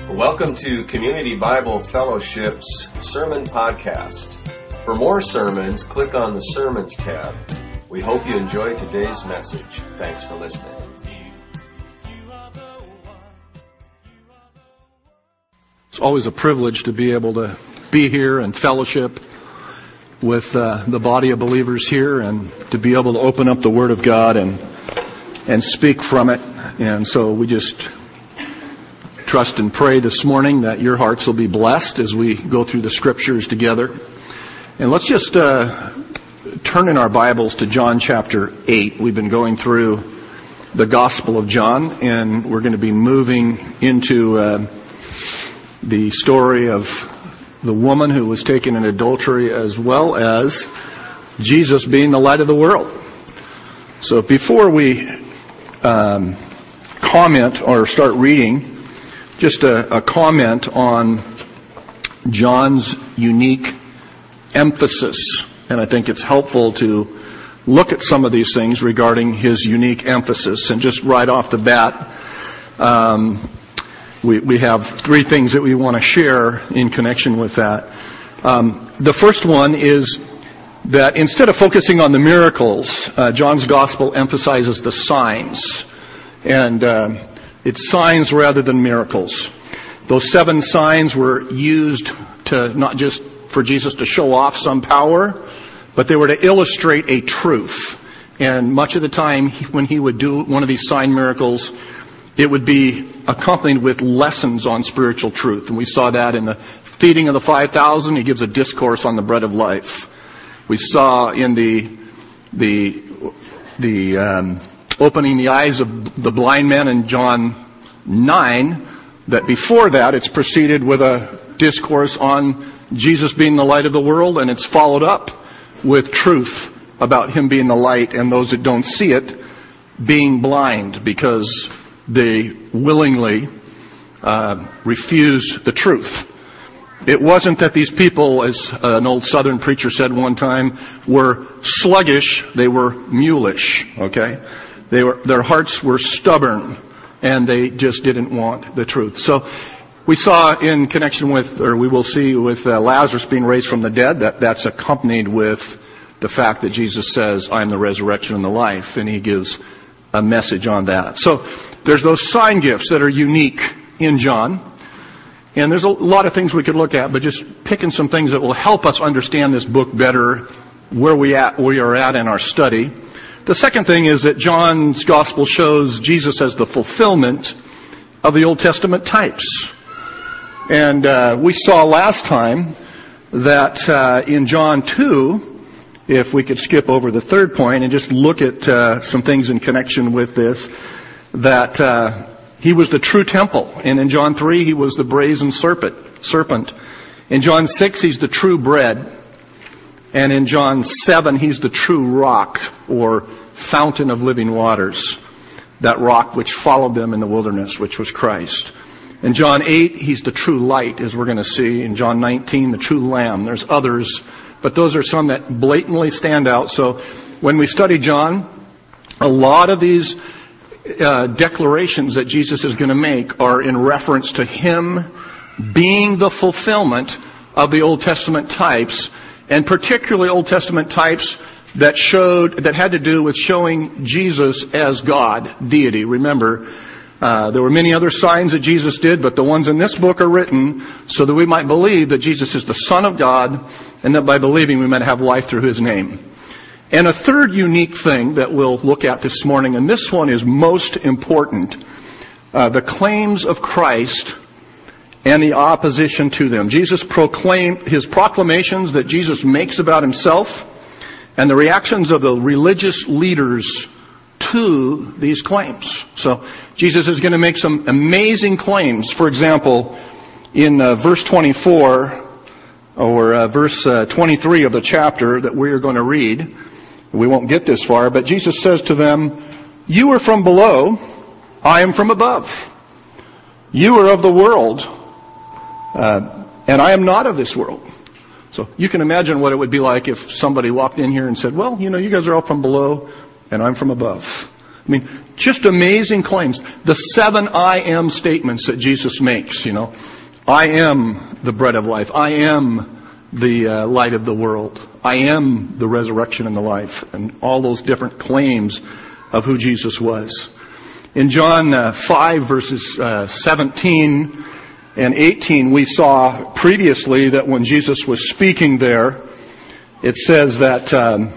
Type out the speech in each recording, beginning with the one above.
Welcome to Community Bible Fellowship's Sermon Podcast. For more sermons, click on the Sermons tab. We hope you enjoyed today's message. Thanks for listening. It's always a privilege to be able to be here and fellowship with the body of believers here and to be able to open up the Word of God and speak from it. And so we just trust and pray this morning that your hearts will be blessed as we go through the Scriptures together. And let's just turn in our Bibles to John chapter 8. We've been going through the Gospel of John, and we're going to be moving into the story of the woman who was taken in adultery, as well as Jesus being the light of the world. So before we comment or start reading, just a comment on John's unique emphasis. And I think it's helpful to look at some of these things regarding his unique emphasis. And just right off the bat, we have three things that we want to share in connection with that. The first one is that instead of focusing on the miracles, John's gospel emphasizes the signs. And it's signs rather than miracles. Those 7 signs were used to not just for Jesus to show off some power, but they were to illustrate a truth. And much of the time when he would do one of these sign miracles, it would be accompanied with lessons on spiritual truth. And we saw that in the feeding of the 5,000. He gives a discourse on the bread of life. We saw in the opening the eyes of the blind man in John 9, that before that it's preceded with a discourse on Jesus being the light of the world, and it's followed up with truth about him being the light and those that don't see it being blind because they willingly refuse the truth. It wasn't that these people, as an old Southern preacher said one time, were sluggish, they were mulish, okay? Their hearts were stubborn, and they just didn't want the truth. So we saw in connection with, or we will see with Lazarus being raised from the dead, that's accompanied with the fact that Jesus says, I am the resurrection and the life, and he gives a message on that. So there's those sign gifts that are unique in John, and there's a lot of things we could look at, but just picking some things that will help us understand this book better, where we are at in our study. The second thing is that John's gospel shows Jesus as the fulfillment of the Old Testament types. And we saw last time that in John 2, if we could skip over the third point and just look at some things in connection with this, that he was the true temple. And in John 3, he was the brazen serpent. In John 6, he's the true bread. And in John 7, he's the true rock, or fountain of living waters. That rock which followed them in the wilderness, which was Christ. In John 8, he's the true light, as we're going to see. In John 19, the true lamb. There's others, but those are some that blatantly stand out. So when we study John, a lot of these declarations that Jesus is going to make are in reference to him being the fulfillment of the Old Testament types, and particularly Old Testament types that had to do with showing Jesus as God, deity. Remember, there were many other signs that Jesus did, but the ones in this book are written so that we might believe that Jesus is the Son of God, and that by believing we might have life through his name. And a third unique thing that we'll look at this morning, and this one is most important, the claims of Christ and the opposition to them. Jesus proclaimed his proclamations that Jesus makes about himself, and the reactions of the religious leaders to these claims. So Jesus is going to make some amazing claims. For example, in verse 24 or verse 23 of the chapter that we are going to read, we won't get this far, but Jesus says to them, "You are from below, I am from above. You are of the world, and I am not of this world." So you can imagine what it would be like if somebody walked in here and said, "Well, you guys are all from below, and I'm from above." I mean, just amazing claims. The 7 I am statements that Jesus makes, I am the bread of life. I am the light of the world. I am the resurrection and the life. And all those different claims of who Jesus was. In John 5 verses 17 and 18, we saw previously that when Jesus was speaking there, it says that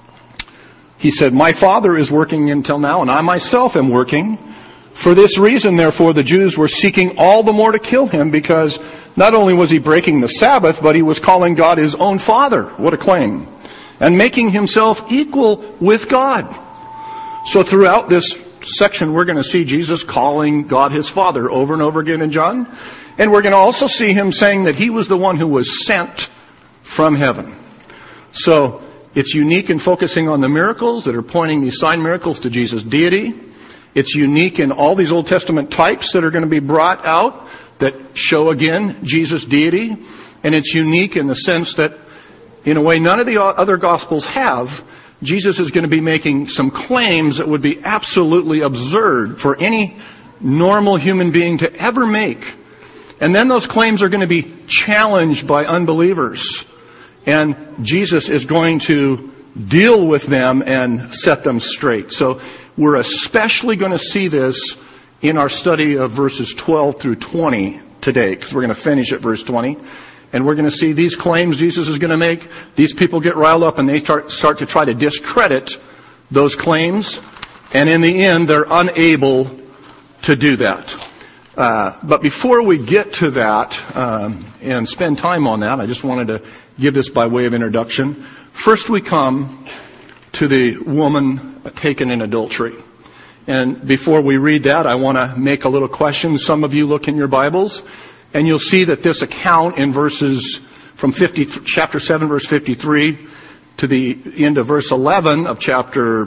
he said, "My Father is working until now, and I myself am working. For this reason, therefore, the Jews were seeking all the more to kill him, because not only was he breaking the Sabbath, but he was calling God his own Father." What a claim. "And making himself equal with God." So throughout this section, we're going to see Jesus calling God his Father over and over again in John. And we're going to also see him saying that he was the one who was sent from heaven. So it's unique in focusing on the miracles that are pointing these sign miracles to Jesus' deity. It's unique in all these Old Testament types that are going to be brought out that show again Jesus' deity. And it's unique in the sense that, in a way, none of the other Gospels have. Jesus is going to be making some claims that would be absolutely absurd for any normal human being to ever make. And then those claims are going to be challenged by unbelievers. And Jesus is going to deal with them and set them straight. So we're especially going to see this in our study of verses 12 through 20 today, because we're going to finish at verse 20. And we're going to see these claims Jesus is going to make. These people get riled up and they start to try to discredit those claims. And in the end, they're unable to do that. But before we get to that and spend time on that, I just wanted to give this by way of introduction. First we come to the woman taken in adultery. And before we read that, I want to make a little question. Some of you look in your Bibles, and you'll see that this account in verses from chapter 7, verse 53, to the end of verse 11 of chapter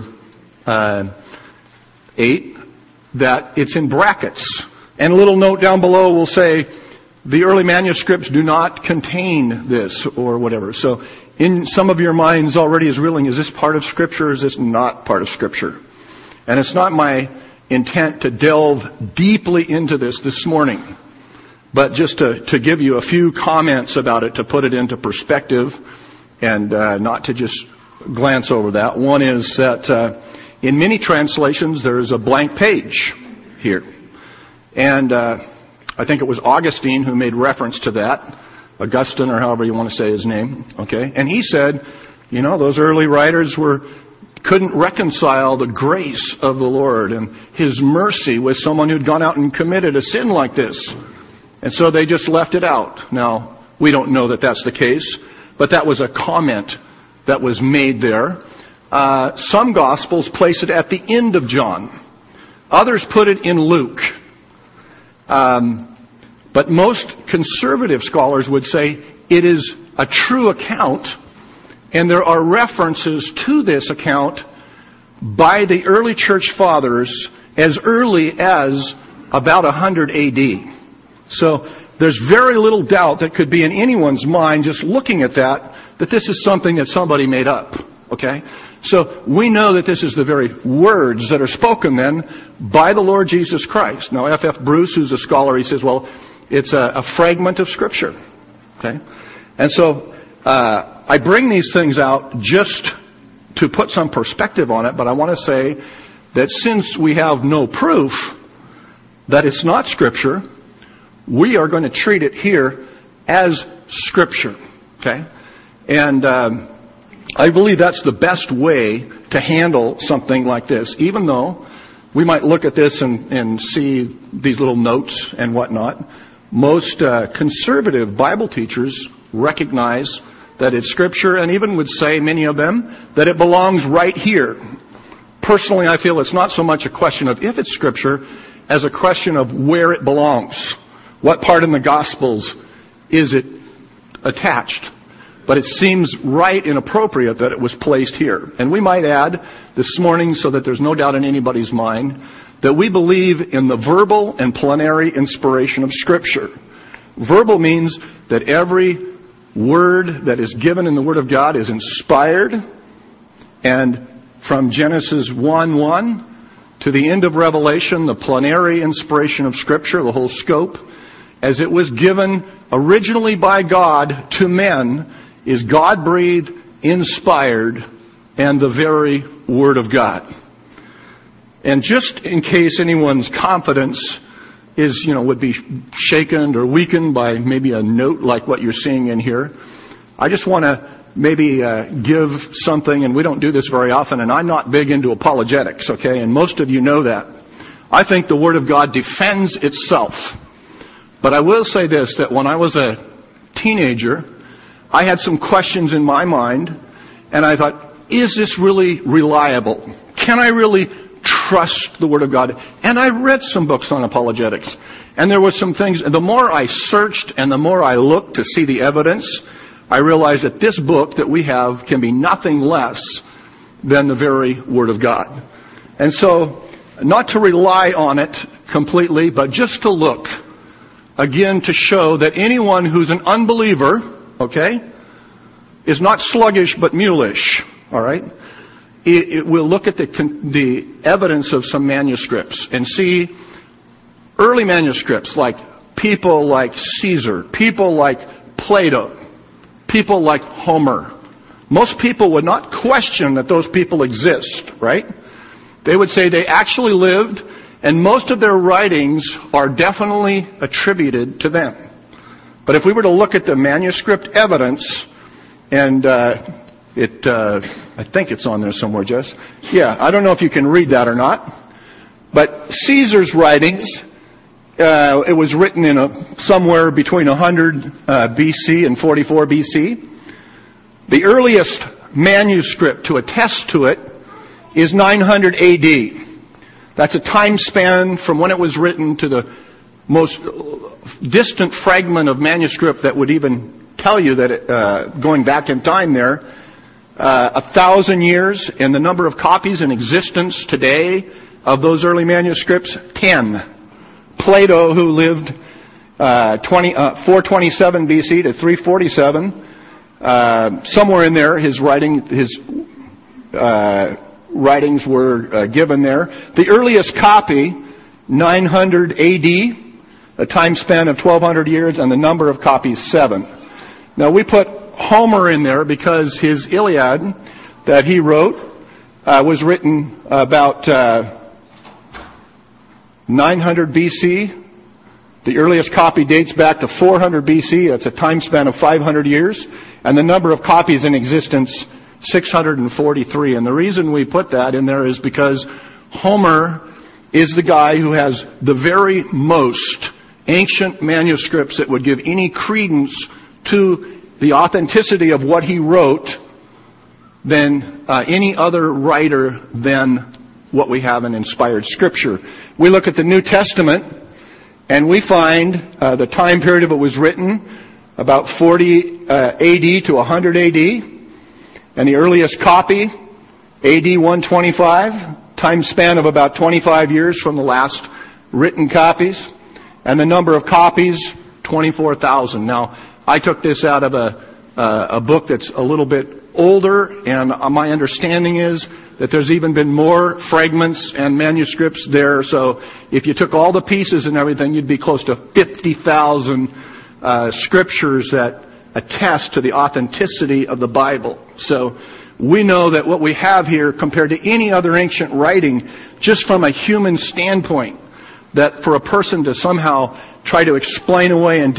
8, that it's in brackets. And a little note down below will say, the early manuscripts do not contain this, or whatever. So in some of your minds already is reeling, is this part of Scripture, or is this not part of Scripture? And it's not my intent to delve deeply into this morning, but just to give you a few comments about it, to put it into perspective, and not to just glance over that. One is that in many translations there is a blank page here. And I think it was Augustine who made reference to that. Augustine, or however you want to say his name. Okay. And he said, those early writers couldn't reconcile the grace of the Lord and his mercy with someone who'd gone out and committed a sin like this. And so they just left it out. Now, we don't know that that's the case, but that was a comment that was made there. Some Gospels place it at the end of John. Others put it in Luke. But most conservative scholars would say it is a true account, and there are references to this account by the early church fathers as early as about 100 AD. So there's very little doubt that could be in anyone's mind just looking at that this is something that somebody made up. Okay? So we know that this is the very words that are spoken then by the Lord Jesus Christ. Now F.F. Bruce, who's a scholar, he says, well, it's a fragment of Scripture. Okay? And so I bring these things out just to put some perspective on it, but I want to say that since we have no proof that it's not Scripture, we are going to treat it here as Scripture. Okay? And I believe that's the best way to handle something like this, even though we might look at this and see these little notes and whatnot. Most conservative Bible teachers recognize that it's Scripture, and even would say, many of them, that it belongs right here. Personally, I feel it's not so much a question of if it's Scripture as a question of where it belongs. What part in the Gospels is it attached? But it seems right and appropriate that it was placed here. And we might add this morning, so that there's no doubt in anybody's mind, that we believe in the verbal and plenary inspiration of Scripture. Verbal means that every word that is given in the Word of God is inspired. And from Genesis 1:1 to the end of Revelation, the plenary inspiration of Scripture, the whole scope, as it was given originally by God to men, is God-breathed, inspired, and the very Word of God. And just in case anyone's confidence would be shaken or weakened by maybe a note like what you're seeing in here, I just want to maybe give something, and we don't do this very often, and I'm not big into apologetics, okay? And most of you know that. I think the Word of God defends itself. But I will say this, that when I was a teenager, I had some questions in my mind, and I thought, is this really reliable? Can I really trust the Word of God? And I read some books on apologetics. And there were some things, the more I searched and the more I looked to see the evidence, I realized that this book that we have can be nothing less than the very Word of God. And so, not to rely on it completely, but just to look, again, to show that anyone who's an unbeliever, okay, is not sluggish but mulish, all right? We'll look at the evidence of some manuscripts and see early manuscripts like people like Caesar, people like Plato, people like Homer. Most people would not question that those people exist, right? They would say they actually lived, and most of their writings are definitely attributed to them. But if we were to look at the manuscript evidence, and I think it's on there somewhere, Jess. Yeah, I don't know if you can read that or not. But Caesar's writings, it was written in somewhere between 100 BC and 44 BC. The earliest manuscript to attest to it is 900 AD. That's a time span from when it was written to the most distant fragment of manuscript that would even tell you that going back in time there, 1,000 years, and the number of copies in existence today of those early manuscripts, 10. Plato, who lived 427 BC to 347, somewhere in there, his writings were given there. The earliest copy, 900 AD, a time span of 1,200 years, and the number of copies, 7. Now, we put Homer in there because his Iliad that he wrote was written about 900 BC. The earliest copy dates back to 400 BC. That's a time span of 500 years. And the number of copies in existence, 643. And the reason we put that in there is because Homer is the guy who has the very most ancient manuscripts that would give any credence to the authenticity of what he wrote than any other writer than what we have in inspired Scripture. We look at the New Testament, and we find the time period of it was written about 40 AD to 100 AD, and the earliest copy, AD 125, time span of about 25 years from the last written copies, and the number of copies, 24,000. Now, I took this out of a book that's a little bit older, and my understanding is that there's even been more fragments and manuscripts there. So if you took all the pieces and everything, you'd be close to 50,000 scriptures that attest to the authenticity of the Bible. So we know that what we have here, compared to any other ancient writing, just from a human standpoint, that for a person to somehow try to explain away and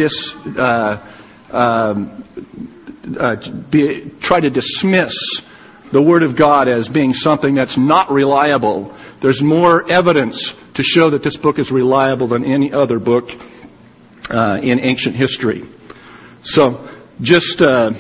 try to dismiss the Word of God as being something that's not reliable. There's more evidence to show that this book is reliable than any other book in ancient history. So, just a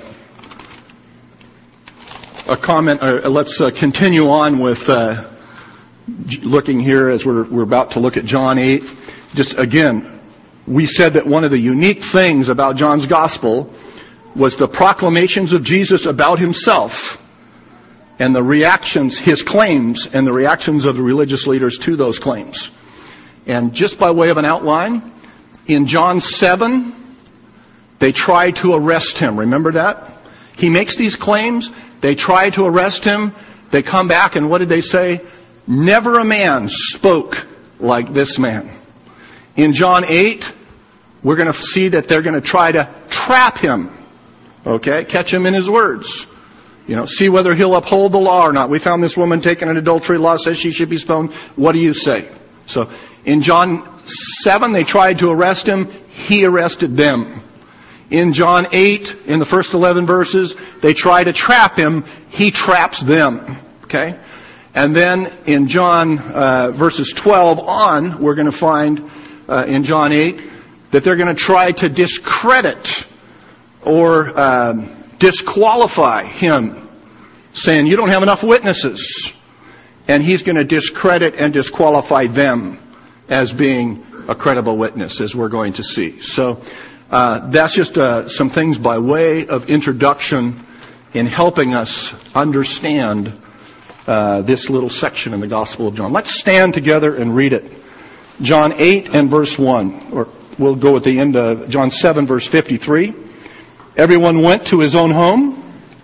comment. Let's continue on with looking here as we're about to look at John 8. Just again, we said that one of the unique things about John's Gospel was the proclamations of Jesus about himself and the reactions, his claims, and the reactions of the religious leaders to those claims. And just by way of an outline, in John 7, they try to arrest him. Remember that? He makes these claims. They try to arrest him. They come back, and what did they say? Never a man spoke like this man. In John 8, we're going to see that they're going to try to trap him. Okay? Catch him in his words. See whether he'll uphold the law or not. We found this woman taken in adultery. Law says she should be stoned. What do you say? So in John 7, they tried to arrest him. He arrested them. In John 8, in the first 11 verses, they try to trap him. He traps them. Okay? And then in John verses 12 on, we're going to find in John 8 that they're going to try to discredit or disqualify him, saying, you don't have enough witnesses. And he's going to discredit and disqualify them as being a credible witness, as we're going to see. So that's just some things by way of introduction in helping us understand this little section in the Gospel of John. Let's stand together and read it. John 8 and verse 1, or we'll go at the end of John 7 verse 53. Everyone went to his own home,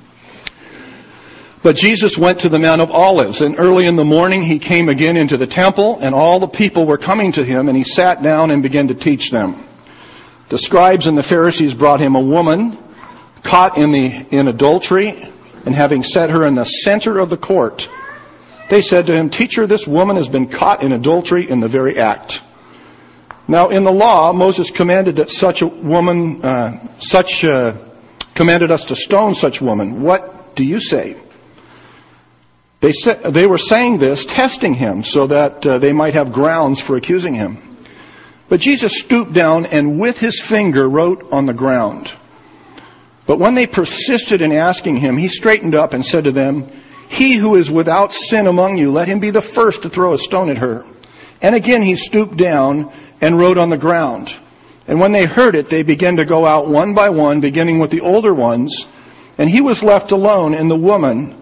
but Jesus went to the Mount of Olives, and early in the morning he came again into the temple, and all the people were coming to him, and he sat down and began to teach them. The scribes and the Pharisees brought him a woman caught in adultery, and having set her in the center of the court, they said to him, Teacher, this woman has been caught in adultery in the very act. Now in the law, Moses commanded that such a woman, commanded us to stone such woman. What do you say? They were saying this, testing him, so that they might have grounds for accusing him. But Jesus stooped down and with his finger wrote on the ground. But when they persisted in asking him, he straightened up and said to them, He who is without sin among you, let him be the first to throw a stone at her. And again he stooped down and wrote on the ground. And when they heard it, they began to go out one by one, beginning with the older ones. And he was left alone, and the woman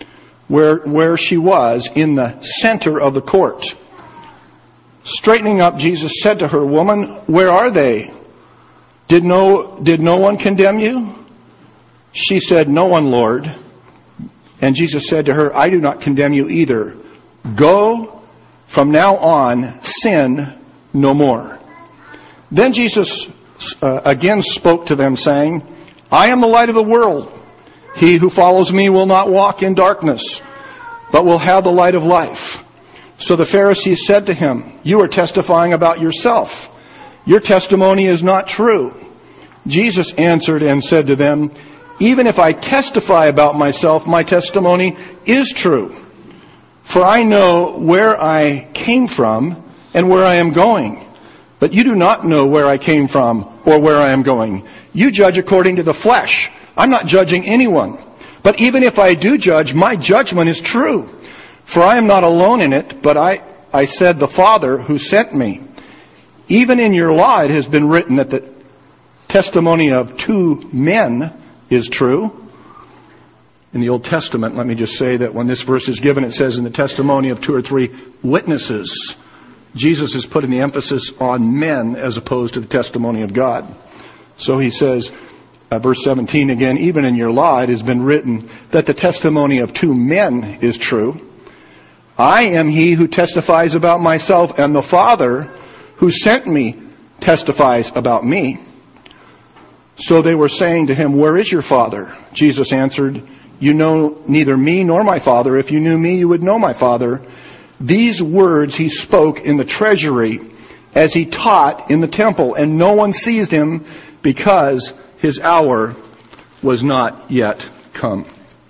where she was, in the center of the court. Straightening up, Jesus said to her, Woman, where are they? Did no one condemn you? She said, No one, Lord. And Jesus said to her, I do not condemn you either. Go, from now on, sin no more. Then Jesus again spoke to them, saying, I am the light of the world. He who follows me will not walk in darkness, but will have the light of life. So the Pharisees said to him, You are testifying about yourself. Your testimony is not true. Jesus answered and said to them, Even if I testify about myself, my testimony is true. For I know where I came from and where I am going. But you do not know where I came from or where I am going. You judge according to the flesh. I'm not judging anyone. But even if I do judge, my judgment is true. For I am not alone in it, but I said the Father who sent me. Even in your law it has been written that the testimony of two men is true. In the Old Testament, let me just say that when this verse is given, it says in the testimony of two or three witnesses. Jesus is putting the emphasis on men as opposed to the testimony of God. So he says, verse 17 again, even in your law it has been written that the testimony of two men is true. I am he who testifies about myself, and the Father who sent me testifies about me. So they were saying to him, Where is your Father? Jesus answered, You know neither me nor my Father. If you knew me, you would know my Father. These words he spoke in the treasury as he taught in the temple, and no one seized him because his hour was not yet come.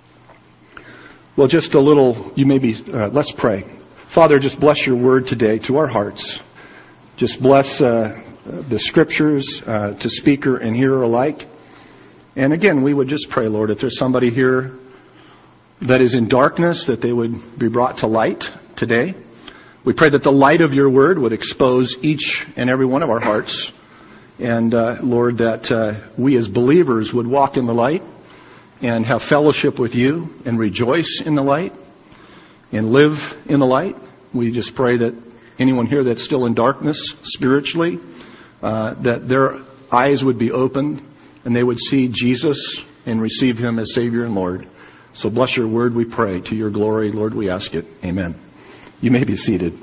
Well, just a little, let's pray. Father, just bless your word today to our hearts. Just bless the scriptures to speaker and hearer alike. And again, we would just pray, Lord, if there's somebody here that is in darkness, that they would be brought to light today. We pray that the light of your word would expose each and every one of our hearts. And Lord, that we as believers would walk in the light and have fellowship with you and rejoice in the light and live in the light. We just pray that anyone here that's still in darkness spiritually, that their eyes would be opened and they would see Jesus and receive him as Savior and Lord. So bless your word, we pray. To your glory, Lord, we ask it. Amen. You may be seated.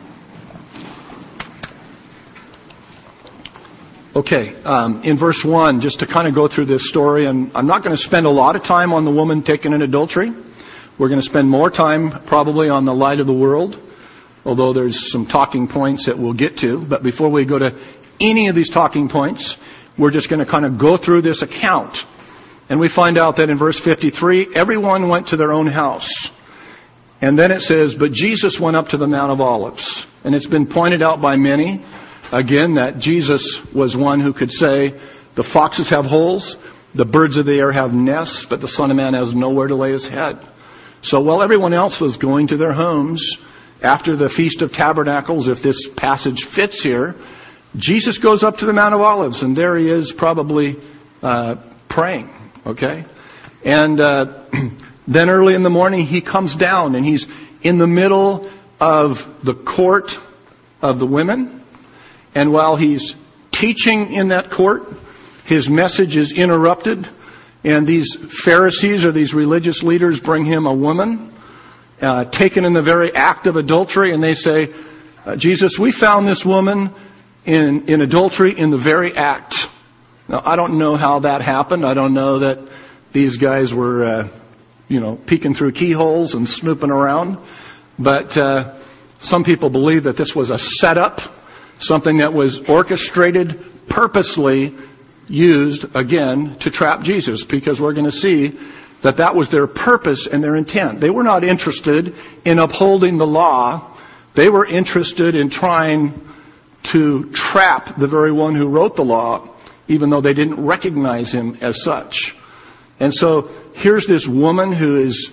Okay, in verse 1, just to kind of go through this story, and I'm not going to spend a lot of time on the woman taken in adultery. We're going to spend more time probably on the light of the world, although there's some talking points that we'll get to. But before we go to any of these talking points, we're just going to kind of go through this account. And we find out that in verse 53, everyone went to their own house. And then it says, but Jesus went up to the Mount of Olives. And it's been pointed out by many, again, that Jesus was one who could say, the foxes have holes, the birds of the air have nests, but the Son of Man has nowhere to lay his head. So while everyone else was going to their homes after the Feast of Tabernacles, if this passage fits here, Jesus goes up to the Mount of Olives, and there he is probably praying, okay? And then early in the morning, he comes down, and he's in the middle of the court of the women. And while he's teaching in that court, his message is interrupted. And these Pharisees or these religious leaders bring him a woman taken in the very act of adultery. And they say, Jesus, we found this woman in adultery in the very act. Now, I don't know how that happened. I don't know that these guys were, peeking through keyholes and snooping around. But some people believe that this was a setup, something that was orchestrated, purposely used, again, to trap Jesus, because we're going to see that that was their purpose and their intent. They were not interested in upholding the law. They were interested in trying to trap the very one who wrote the law, even though they didn't recognize him as such. And so here's this woman who is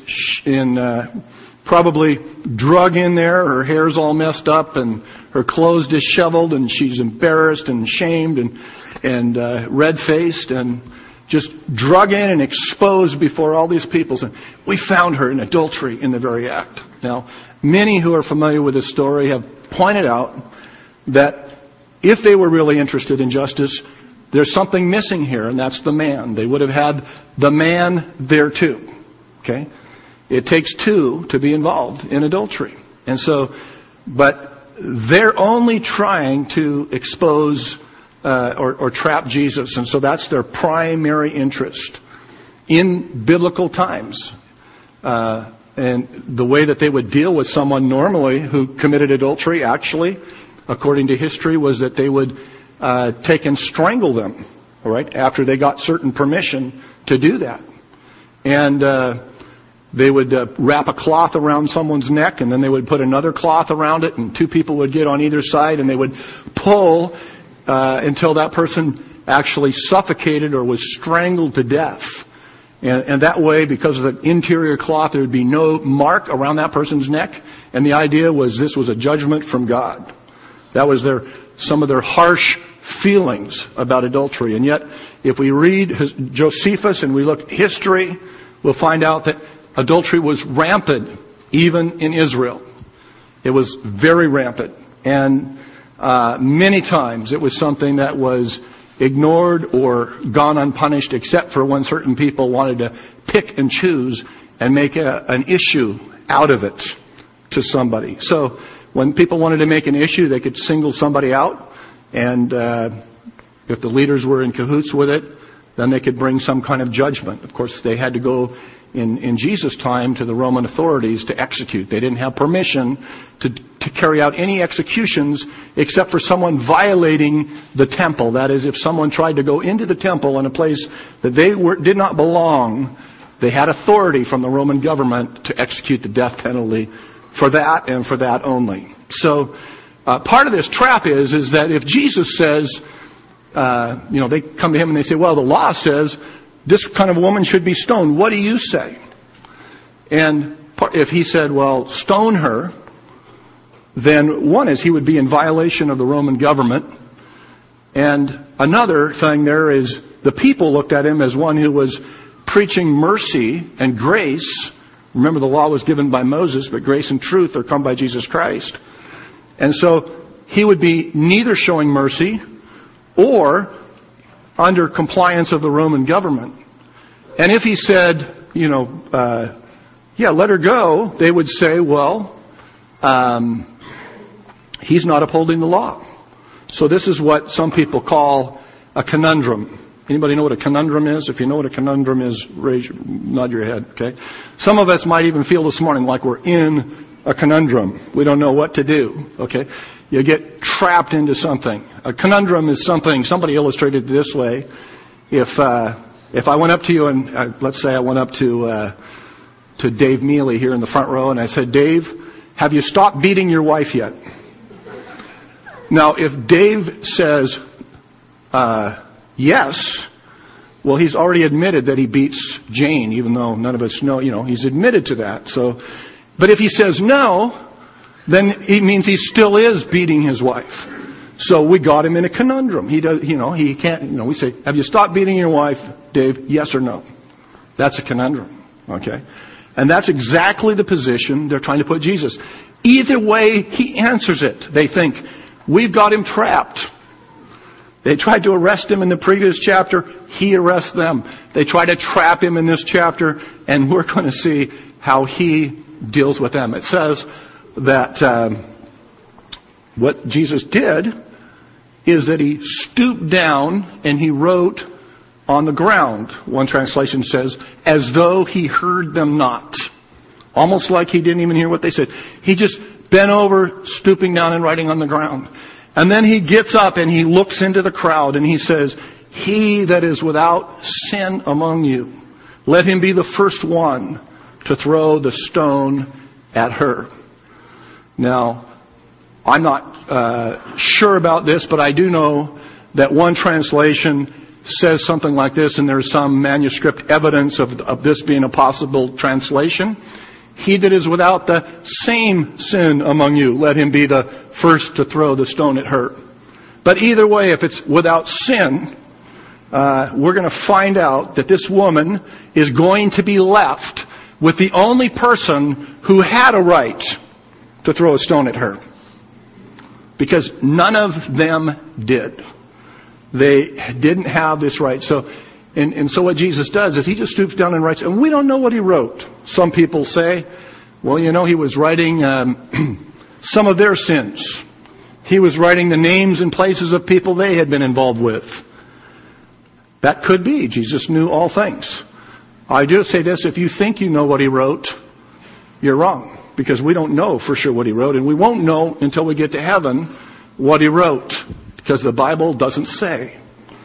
probably drug in there. Her hair's all messed up and her clothes disheveled, and she's embarrassed and shamed and red-faced and just drug in and exposed before all these people. And we found her in adultery in the very act. Now, many who are familiar with this story have pointed out that if they were really interested in justice, there's something missing here, and that's the man. They would have had the man there too. Okay? It takes two to be involved in adultery. And so, but they're only trying to expose or trap Jesus. And so that's their primary interest in biblical times. And the way that they would deal with someone normally who committed adultery, actually, according to history, was that they would take and strangle them, all right, after they got certain permission to do that. And they would wrap a cloth around someone's neck, and then they would put another cloth around it, and two people would get on either side, and they would pull until that person actually suffocated or was strangled to death. And that way, because of the interior cloth, there would be no mark around that person's neck. And the idea was this was a judgment from God. That was some of their harsh feelings about adultery. And yet, if we read Josephus and we look at history, we'll find out that adultery was rampant, even in Israel. It was very rampant. And many times it was something that was ignored or gone unpunished, except for when certain people wanted to pick and choose and make an issue out of it to somebody. So when people wanted to make an issue, they could single somebody out, and if the leaders were in cahoots with it, then they could bring some kind of judgment. Of course, they had to go in Jesus' time to the Roman authorities to execute. They didn't have permission to carry out any executions except for someone violating the temple. That is, if someone tried to go into the temple in a place that they did not belong, they had authority from the Roman government to execute the death penalty for that and for that only. So part of this trap is that if Jesus says, they come to him and they say, well, the law says this kind of woman should be stoned. What do you say? And if he said, well, stone her, then one is he would be in violation of the Roman government. And another thing there is the people looked at him as one who was preaching mercy and grace. Remember, the law was given by Moses, but grace and truth are come by Jesus Christ. And so he would be neither showing mercy or under compliance of the Roman government. And if he said, let her go, they would say, well, he's not upholding the law. So this is what some people call a conundrum. Anybody know what a conundrum is? If you know what a conundrum is, nod your head, okay? Some of us might even feel this morning like we're in a conundrum. We don't know what to do, okay? You get trapped into something. A conundrum is something, somebody illustrated it this way. If I went up to you and, let's say I went up to Dave Mealy here in the front row and I said, Dave, have you stopped beating your wife yet? Now, if Dave says, yes, well, he's already admitted that he beats Jane, even though none of us know, he's admitted to that. So, but if he says no, then it means he still is beating his wife. So we got him in a conundrum. He does, he can't, we say, have you stopped beating your wife, Dave? Yes or no? That's a conundrum. Okay? And that's exactly the position they're trying to put Jesus. Either way he answers it, they think, we've got him trapped. They tried to arrest him in the previous chapter. He arrests them. They try to trap him in this chapter, and we're going to see how he deals with them. It says that what Jesus did is that he stooped down and he wrote on the ground. One translation says, as though he heard them not. Almost like he didn't even hear what they said. He just bent over, stooping down and writing on the ground. And then he gets up and he looks into the crowd and he says, he that is without sin among you, let him be the first one to throw the stone at her. Now, I'm not sure about this, but I do know that one translation says something like this, and there's some manuscript evidence of this being a possible translation. He that is without the same sin among you, let him be the first to throw the stone at her. But either way, if it's without sin, we're going to find out that this woman is going to be left with the only person who had a right to throw a stone at her. Because none of them did. They didn't have this right. So what Jesus does is he just stoops down and writes, and we don't know what he wrote. Some people say, well, he was writing some of their sins. He was writing the names and places of people they had been involved with. That could be. Jesus knew all things. I do say this, if you think you know what he wrote, you're wrong. Because we don't know for sure what he wrote, and we won't know until we get to heaven what he wrote. Because the Bible doesn't say.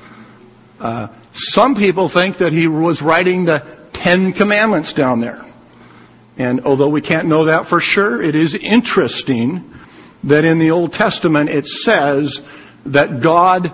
Some people think that he was writing the 10 Commandments down there. And although we can't know that for sure, it is interesting that in the Old Testament it says that God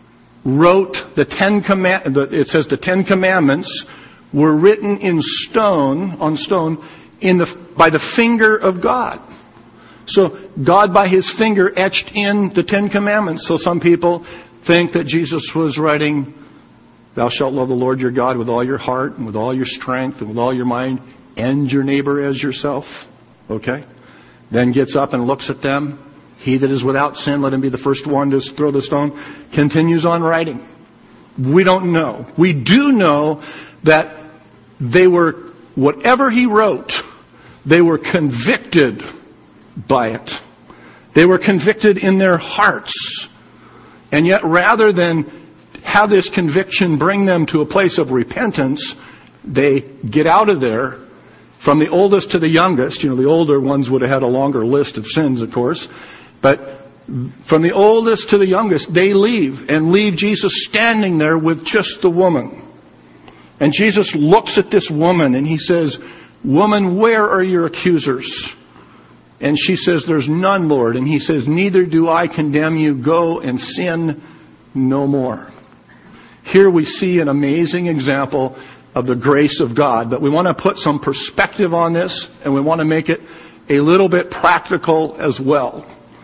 wrote the 10 Commandments. It says the 10 Commandments were written in stone, on stone, by the finger of God. So God by his finger etched in the 10 Commandments. So some people think that Jesus was writing, thou shalt love the Lord your God with all your heart and with all your strength and with all your mind, and your neighbor as yourself. Okay? Then gets up and looks at them. He that is without sin, let him be the first one to throw the stone. Continues on writing. We don't know. We do know that they were, whatever he wrote, they were convicted by it. They were convicted in their hearts. And yet rather than have this conviction bring them to a place of repentance, they get out of there from the oldest to the youngest. The older ones would have had a longer list of sins, of course. But from the oldest to the youngest, they leave and leave Jesus standing there with just the woman. And Jesus looks at this woman and he says, woman, where are your accusers? And she says, there's none, Lord. And he says, neither do I condemn you. Go and sin no more. Here we see an amazing example of the grace of God. But we want to put some perspective on this, and we want to make it a little bit practical as well.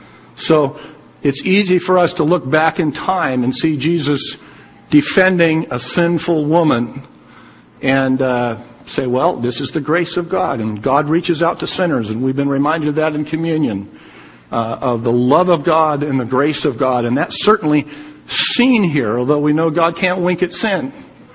So it's easy for us to look back in time and see Jesus defending a sinful woman and say, well, this is the grace of God, and God reaches out to sinners, and we've been reminded of that in communion, of the love of God and the grace of God, and that's certainly seen here, although we know God can't wink at sin.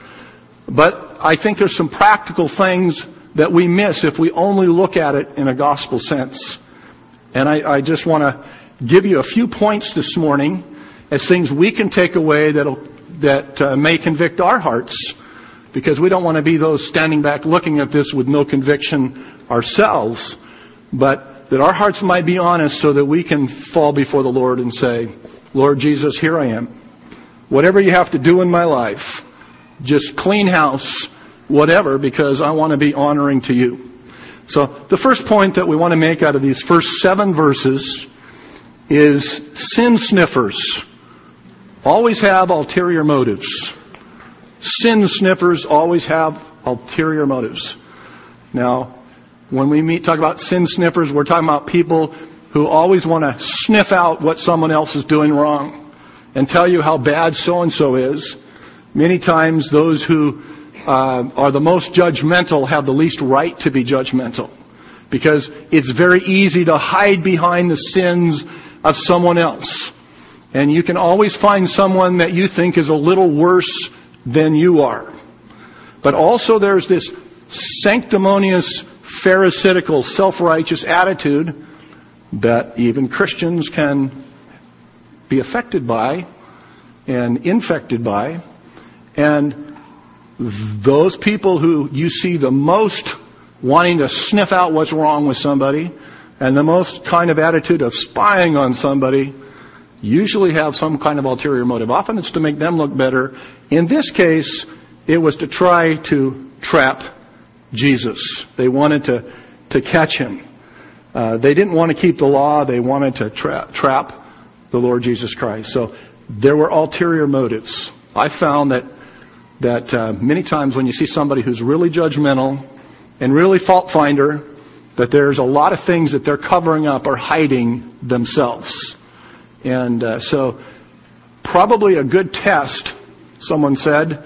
But I think there's some practical things that we miss if we only look at it in a gospel sense. And I just want to give you a few points this morning as things we can take away that may convict our hearts, because we don't want to be those standing back looking at this with no conviction ourselves, but that our hearts might be honest so that we can fall before the Lord and say, Lord Jesus, here I am. Whatever you have to do in my life, just clean house, whatever, because I want to be honoring to you. So the first point that we want to make out of these first 7 verses is sin sniffers always have ulterior motives. Sin sniffers always have ulterior motives. Now, when we talk about sin sniffers, we're talking about people who always want to sniff out what someone else is doing wrong and tell you how bad so-and-so is. Many times those who are the most judgmental have the least right to be judgmental, because it's very easy to hide behind the sins of someone else. And you can always find someone that you think is a little worse than you are. But also there's this sanctimonious, pharisaical, self-righteous attitude that even Christians can be affected by and infected by. And those people who you see the most wanting to sniff out what's wrong with somebody and the most kind of attitude of spying on somebody usually have some kind of ulterior motive. Often it's to make them look better. In this case, it was to try to trap Jesus. They wanted to catch him. They didn't want to keep the law. They wanted to trap the Lord Jesus Christ. So there were ulterior motives. I found that many times when you see somebody who's really judgmental and really fault finder, that there's a lot of things that they're covering up or hiding themselves. And so probably a good test, someone said,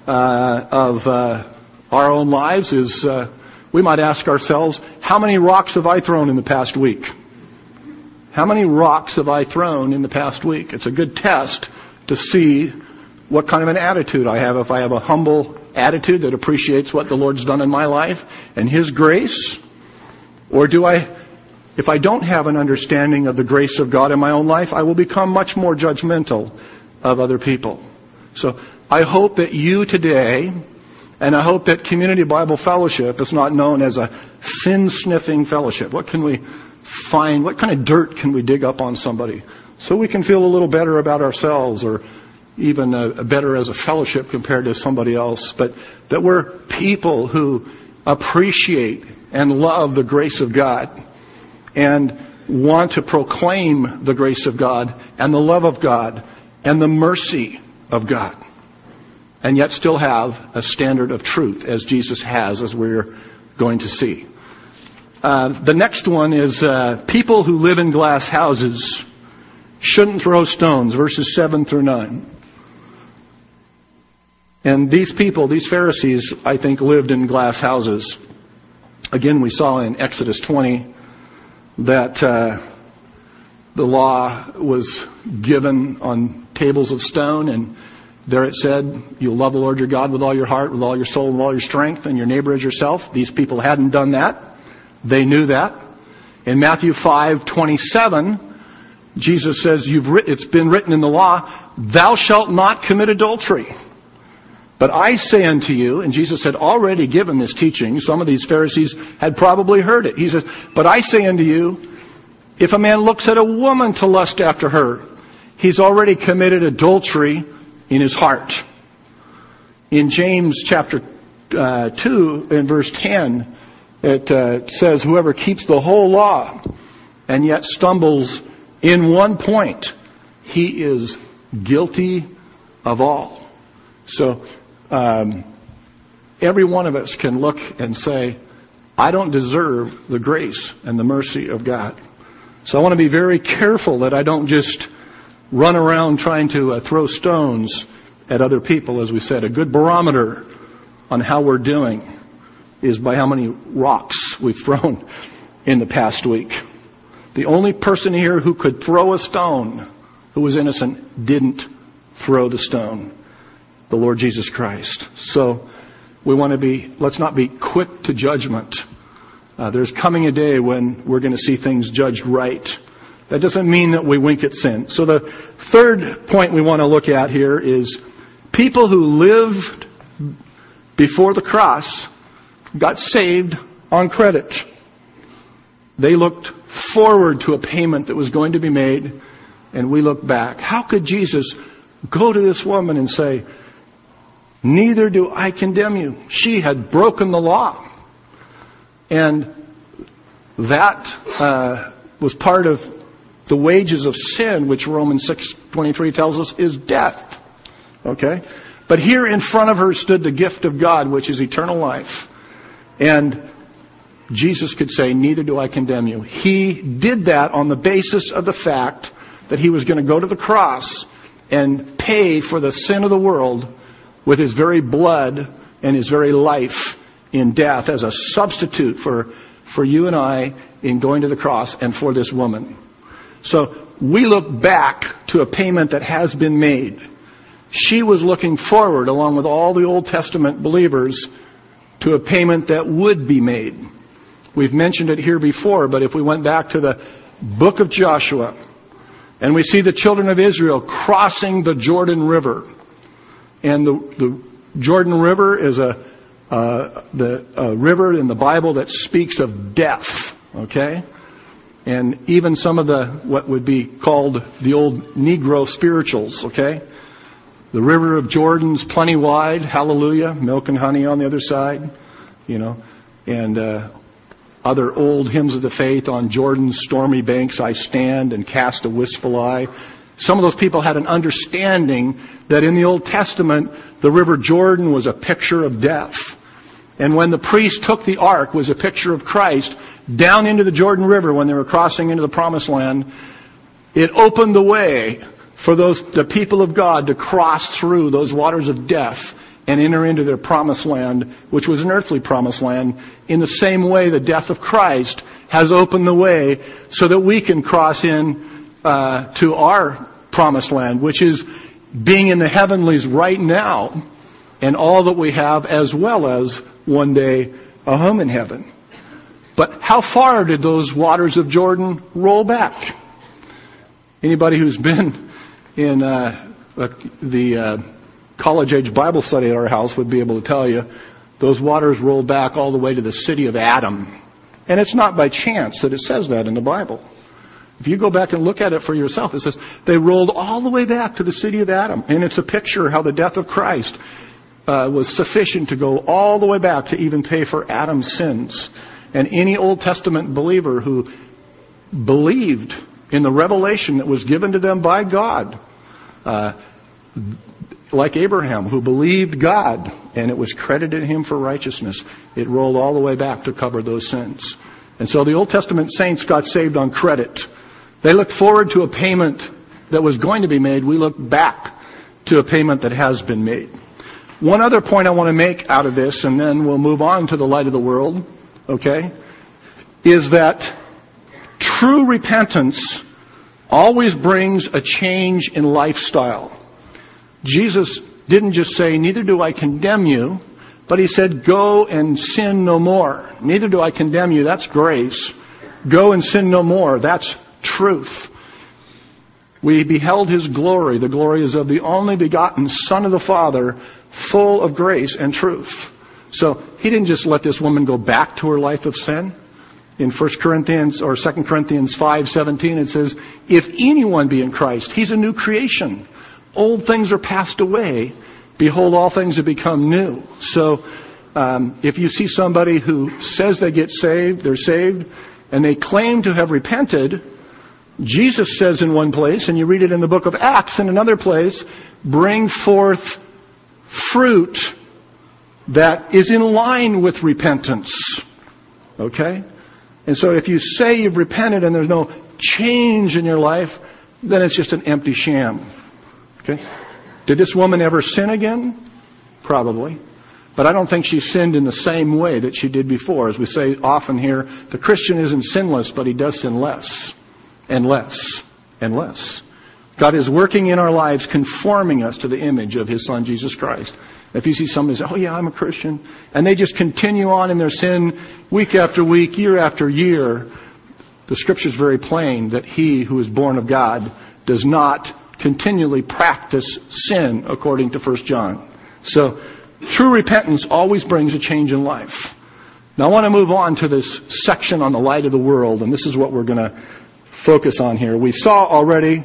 of our own lives is we might ask ourselves, how many rocks have I thrown in the past week? How many rocks have I thrown in the past week? It's a good test to see what kind of an attitude I have. If I have a humble attitude that appreciates what the Lord's done in my life and His grace, or if I don't have an understanding of the grace of God in my own life, I will become much more judgmental of other people. So I hope that you today, and I hope that Community Bible Fellowship is not known as a sin-sniffing fellowship. What can we find? What kind of dirt can we dig up on somebody so we can feel a little better about ourselves, or even better as a fellowship compared to somebody else? But that we're people who appreciate and love the grace of God and want to proclaim the grace of God and the love of God and the mercy of God, and yet still have a standard of truth as Jesus has, as we're going to see. The next one is people who live in glass houses shouldn't throw stones, verses 7 through 9. And these people, these Pharisees, I think, lived in glass houses. Again, we saw in Exodus 20 that the law was given on tables of stone, and there it said, you'll love the Lord your God with all your heart, with all your soul, with all your strength, and your neighbor as yourself. These people hadn't done that. They knew that. In Matthew 5:27, Jesus says, it's been written in the law, thou shalt not commit adultery. But I say unto you, and Jesus had already given this teaching, some of these Pharisees had probably heard it. He says, but I say unto you, if a man looks at a woman to lust after her, he's already committed adultery in his heart. In James chapter 2, in verse 10, it says, whoever keeps the whole law and yet stumbles in one point, he is guilty of all. So every one of us can look and say, I don't deserve the grace and the mercy of God. So I want to be very careful that I don't just run around trying to throw stones at other people. As we said, a good barometer on how we're doing is by how many rocks we've thrown in the past week. The only person here who could throw a stone, who was innocent, didn't throw the stone. The Lord Jesus Christ. So we want to let's not be quick to judgment There's coming a day when we're going to see things judged right. That doesn't mean that we wink at sin. So the third point we want to look at here is people who lived before the cross got saved on credit. They looked forward to a payment that was going to be made, and we look back. How could Jesus go to this woman and say, "Neither do I condemn you"? She had broken the law. And that was part of the wages of sin, which Romans 6:23 tells us is death. Okay? But here in front of her stood the gift of God, which is eternal life. And Jesus could say, "Neither do I condemn you." He did that on the basis of the fact that he was going to go to the cross and pay for the sin of the world with his very blood and his very life in death as a substitute for you and I in going to the cross and for this woman. So we look back to a payment that has been made. She was looking forward, along with all the Old Testament believers, to a payment that would be made. We've mentioned it here before, but if we went back to the book of Joshua, and we see the children of Israel crossing the Jordan River. And the Jordan River is a river in the Bible that speaks of death, okay? And even some of what would be called the old Negro spirituals, okay? The river of Jordan's plenty wide, hallelujah, milk and honey on the other side, and other old hymns of the faith, "On Jordan's stormy banks I stand and cast a wistful eye." Some of those people had an understanding that in the Old Testament, the River Jordan was a picture of death. And when the priest took the ark, was a picture of Christ, down into the Jordan River when they were crossing into the Promised Land, it opened the way for the people of God to cross through those waters of death and enter into their Promised Land, which was an earthly Promised Land. In the same way, the death of Christ has opened the way so that we can cross in to our Promised Land, which is being in the heavenlies right now, and all that we have, as well as one day a home in heaven. But how far did those waters of Jordan roll back? Anybody who's been in the college-age Bible study at our house would be able to tell you those waters roll back all the way to the city of Adam. And it's not by chance that it says that in the Bible. If you go back and look at it for yourself, it says they rolled all the way back to the city of Adam. And it's a picture how the death of Christ was sufficient to go all the way back to even pay for Adam's sins. And any Old Testament believer who believed in the revelation that was given to them by God, like Abraham, who believed God, and it was credited him for righteousness, it rolled all the way back to cover those sins. And so the Old Testament saints got saved on credit. They looked forward to a payment that was going to be made. We look back to a payment that has been made. One other point I want to make out of this, and then we'll move on to the light of the world, okay, is that true repentance always brings a change in lifestyle. Jesus didn't just say, "Neither do I condemn you," but he said, "Go and sin no more." Neither do I condemn you, that's grace. Go and sin no more, that's truth. We beheld his glory. The glory is of the only begotten Son of the Father, full of grace and truth. So he didn't just let this woman go back to her life of sin. In 1 Corinthians or 2 Corinthians 5:17, it says, "If anyone be in Christ, he's a new creation. Old things are passed away. Behold, all things have become new." So if you see somebody who says they get saved, they're saved, and they claim to have repented, Jesus says in one place, and you read it in the book of Acts in another place, bring forth fruit that is in line with repentance. Okay? And so if you say you've repented and there's no change in your life, then it's just an empty sham. Okay? Did this woman ever sin again? Probably. But I don't think she sinned in the same way that she did before. As we say often here, the Christian isn't sinless, but he does sin less and less and less. God is working in our lives, conforming us to the image of His Son, Jesus Christ. If you see somebody say, oh yeah, I'm a Christian, and they just continue on in their sin week after week, year after year, the Scripture is very plain that he who is born of God does not continually practice sin, according to 1 John. So, true repentance always brings a change in life. Now I want to move on to this section on the light of the world, and this is what we're going to focus on here. We saw already,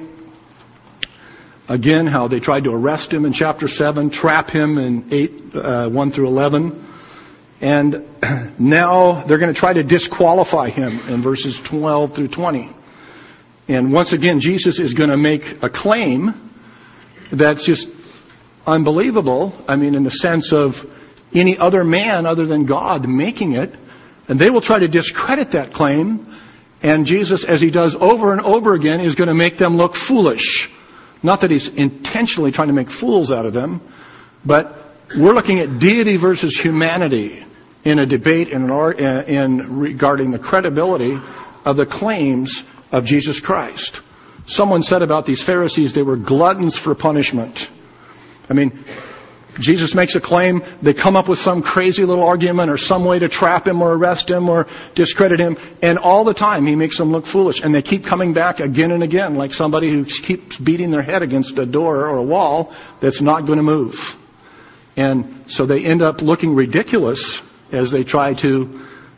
again, how they tried to arrest him in chapter 7, trap him in 1 through 11. And now they're going to try to disqualify him in verses 12 through 20. And once again, Jesus is going to make a claim that's just unbelievable. I mean, in the sense of any other man other than God making it. And they will try to discredit that claim. And Jesus, as he does over and over again, is going to make them look foolish. Not that he's intentionally trying to make fools out of them, but we're looking at deity versus humanity in a debate in regarding the credibility of the claims of Jesus Christ. Someone said about these Pharisees, they were gluttons for punishment. I mean, Jesus makes a claim, they come up with some crazy little argument or some way to trap him or arrest him or discredit him, and all the time he makes them look foolish. And they keep coming back again and again, like somebody who keeps beating their head against a door or a wall that's not going to move. And so they end up looking ridiculous as they try to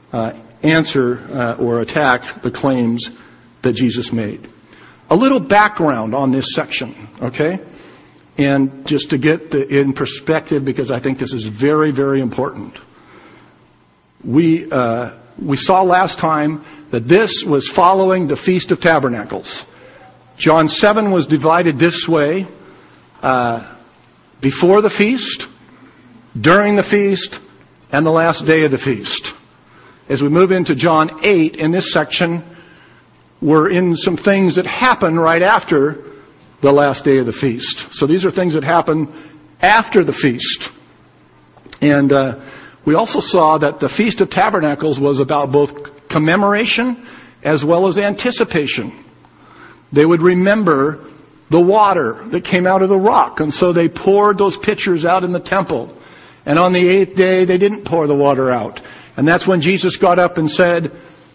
answer or attack the claims that Jesus made. A little background on this section, okay? And just to get in perspective, because I think this is very, very important. We saw last time that this was following the Feast of Tabernacles. John 7 was divided this way, before the feast, during the feast, and the last day of the feast. As we move into John 8, in this section, we're in some things that happen right after the last day of the feast. So these are things that happen after the feast. And we also saw that the Feast of Tabernacles was about both commemoration as well as anticipation. They would remember the water that came out of the rock, and so they poured those pitchers out in the temple. And on the 8th day, they didn't pour the water out. And that's when Jesus got up and said,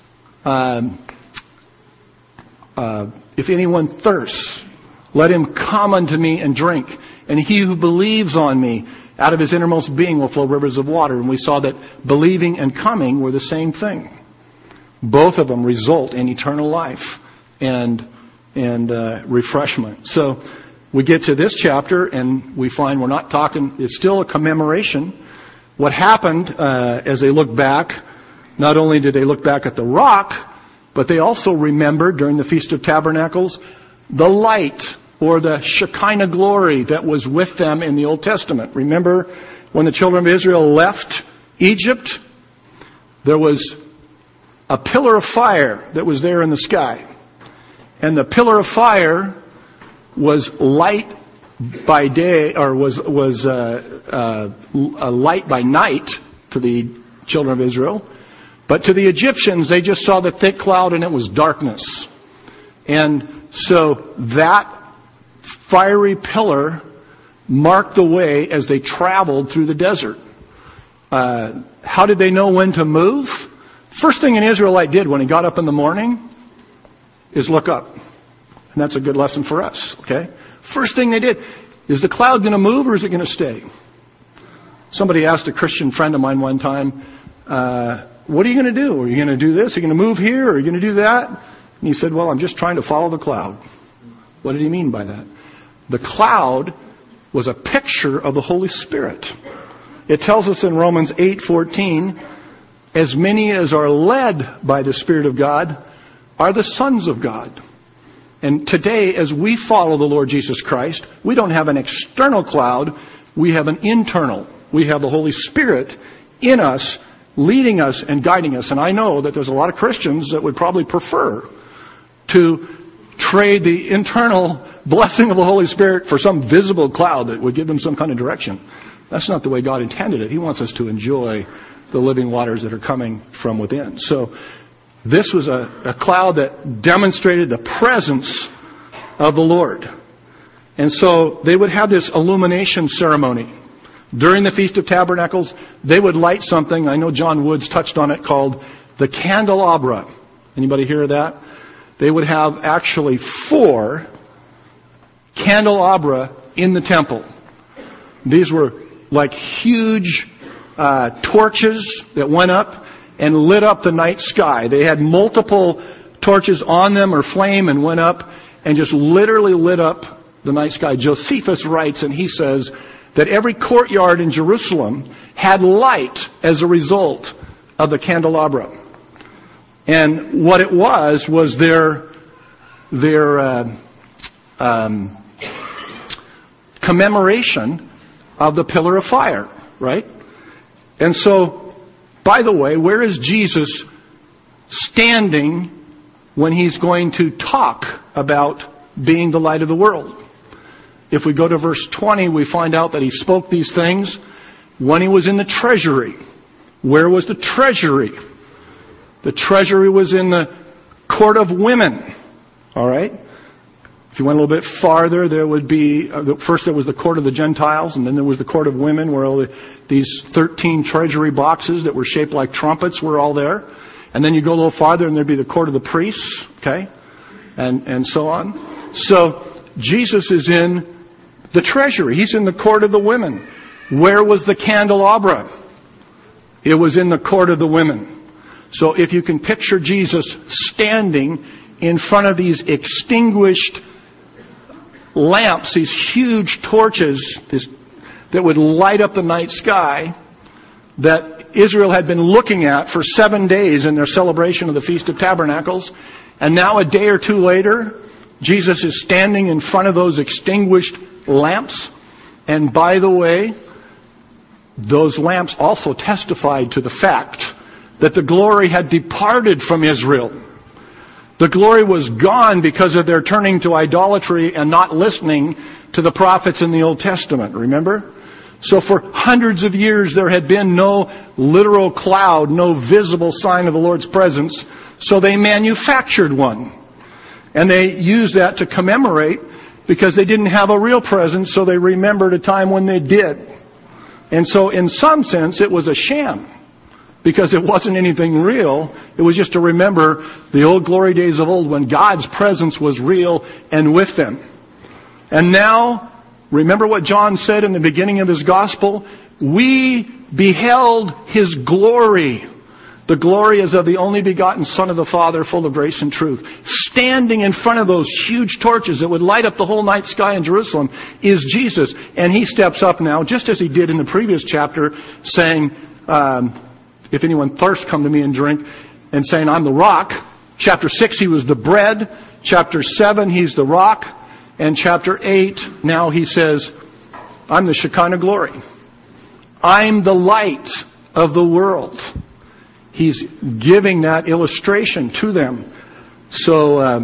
if anyone thirsts, let him come unto me and drink. And he who believes on me, out of his innermost being will flow rivers of water. And we saw that believing and coming were the same thing. Both of them result in eternal life and refreshment. So we get to this chapter and we find we're not talking, it's still a commemoration. What happened as they look back, not only did they look back at the rock, but they also remembered during the Feast of Tabernacles the light or the Shekinah glory that was with them in the Old Testament. Remember when the children of Israel left Egypt, there was a pillar of fire that was there in the sky. And the pillar of fire was light by day, or was a light by night to the children of Israel. But to the Egyptians, they just saw the thick cloud and it was darkness. And so that fiery pillar marked the way as they traveled through the desert. How did they know when to move? First thing an Israelite did when he got up in the morning is look up. And that's a good lesson for us, okay? First thing they did, is the cloud going to move or is it going to stay? Somebody asked a Christian friend of mine one time, what are you going to do? Are you going to do this? Are you going to move here? Or are you going to do that? And he said, well, I'm just trying to follow the cloud. What did he mean by that? The cloud was a picture of the Holy Spirit. It tells us in Romans 8:14, as many as are led by the Spirit of God are the sons of God. And today, as we follow the Lord Jesus Christ, we don't have an external cloud, we have an internal. We have the Holy Spirit in us, leading us and guiding us. And I know that there's a lot of Christians that would probably prefer to trade the internal blessing of the Holy Spirit for some visible cloud that would give them some kind of direction. That's not the way God intended it. He wants us to enjoy the living waters that are coming from within. So this was a cloud that demonstrated the presence of the Lord. And so they would have this illumination ceremony. During the Feast of Tabernacles, they would light something, I know John Woods touched on it, called the candelabra. Anybody hear of that? They would have actually 4 candelabra in the temple. These were like huge torches that went up and lit up the night sky. They had multiple torches on them or flame and went up and just literally lit up the night sky. Josephus writes, and he says that every courtyard in Jerusalem had light as a result of the candelabra. And what it was their commemoration of the pillar of fire, right? And so, by the way, where is Jesus standing when he's going to talk about being the light of the world? If we go to verse 20, we find out that he spoke these things when he was in the treasury. Where was the treasury? The treasury was in the court of women. All right? If you went a little bit farther, there would be, first there was the court of the Gentiles, and then there was the court of women, where all these 13 treasury boxes that were shaped like trumpets were all there. And then you go a little farther, and there'd be the court of the priests, okay? And so on. So, Jesus is in the treasury. He's in the court of the women. Where was the candelabra? It was in the court of the women. So if you can picture Jesus standing in front of these extinguished lamps, these huge torches that would light up the night sky, that Israel had been looking at for 7 days in their celebration of the Feast of Tabernacles, and now a day or two later, Jesus is standing in front of those extinguished lamps. And by the way, those lamps also testified to the fact that the glory had departed from Israel. The glory was gone because of their turning to idolatry and not listening to the prophets in the Old Testament, remember? So for hundreds of years there had been no literal cloud, no visible sign of the Lord's presence, so they manufactured one. And they used that to commemorate because they didn't have a real presence, so they remembered a time when they did. And so in some sense it was a sham, because it wasn't anything real. It was just to remember the old glory days of old when God's presence was real and with them. And now, remember what John said in the beginning of his gospel? We beheld his glory. The glory is of the only begotten Son of the Father, full of grace and truth. Standing in front of those huge torches that would light up the whole night sky in Jerusalem is Jesus. And he steps up now, just as he did in the previous chapter, saying, if anyone thirsts, come to me and drink, and saying, I'm the rock. Chapter 6, he was the bread. Chapter 7, he's the rock. And chapter 8, now he says, I'm the Shekinah glory. I'm the light of the world. He's giving that illustration to them. So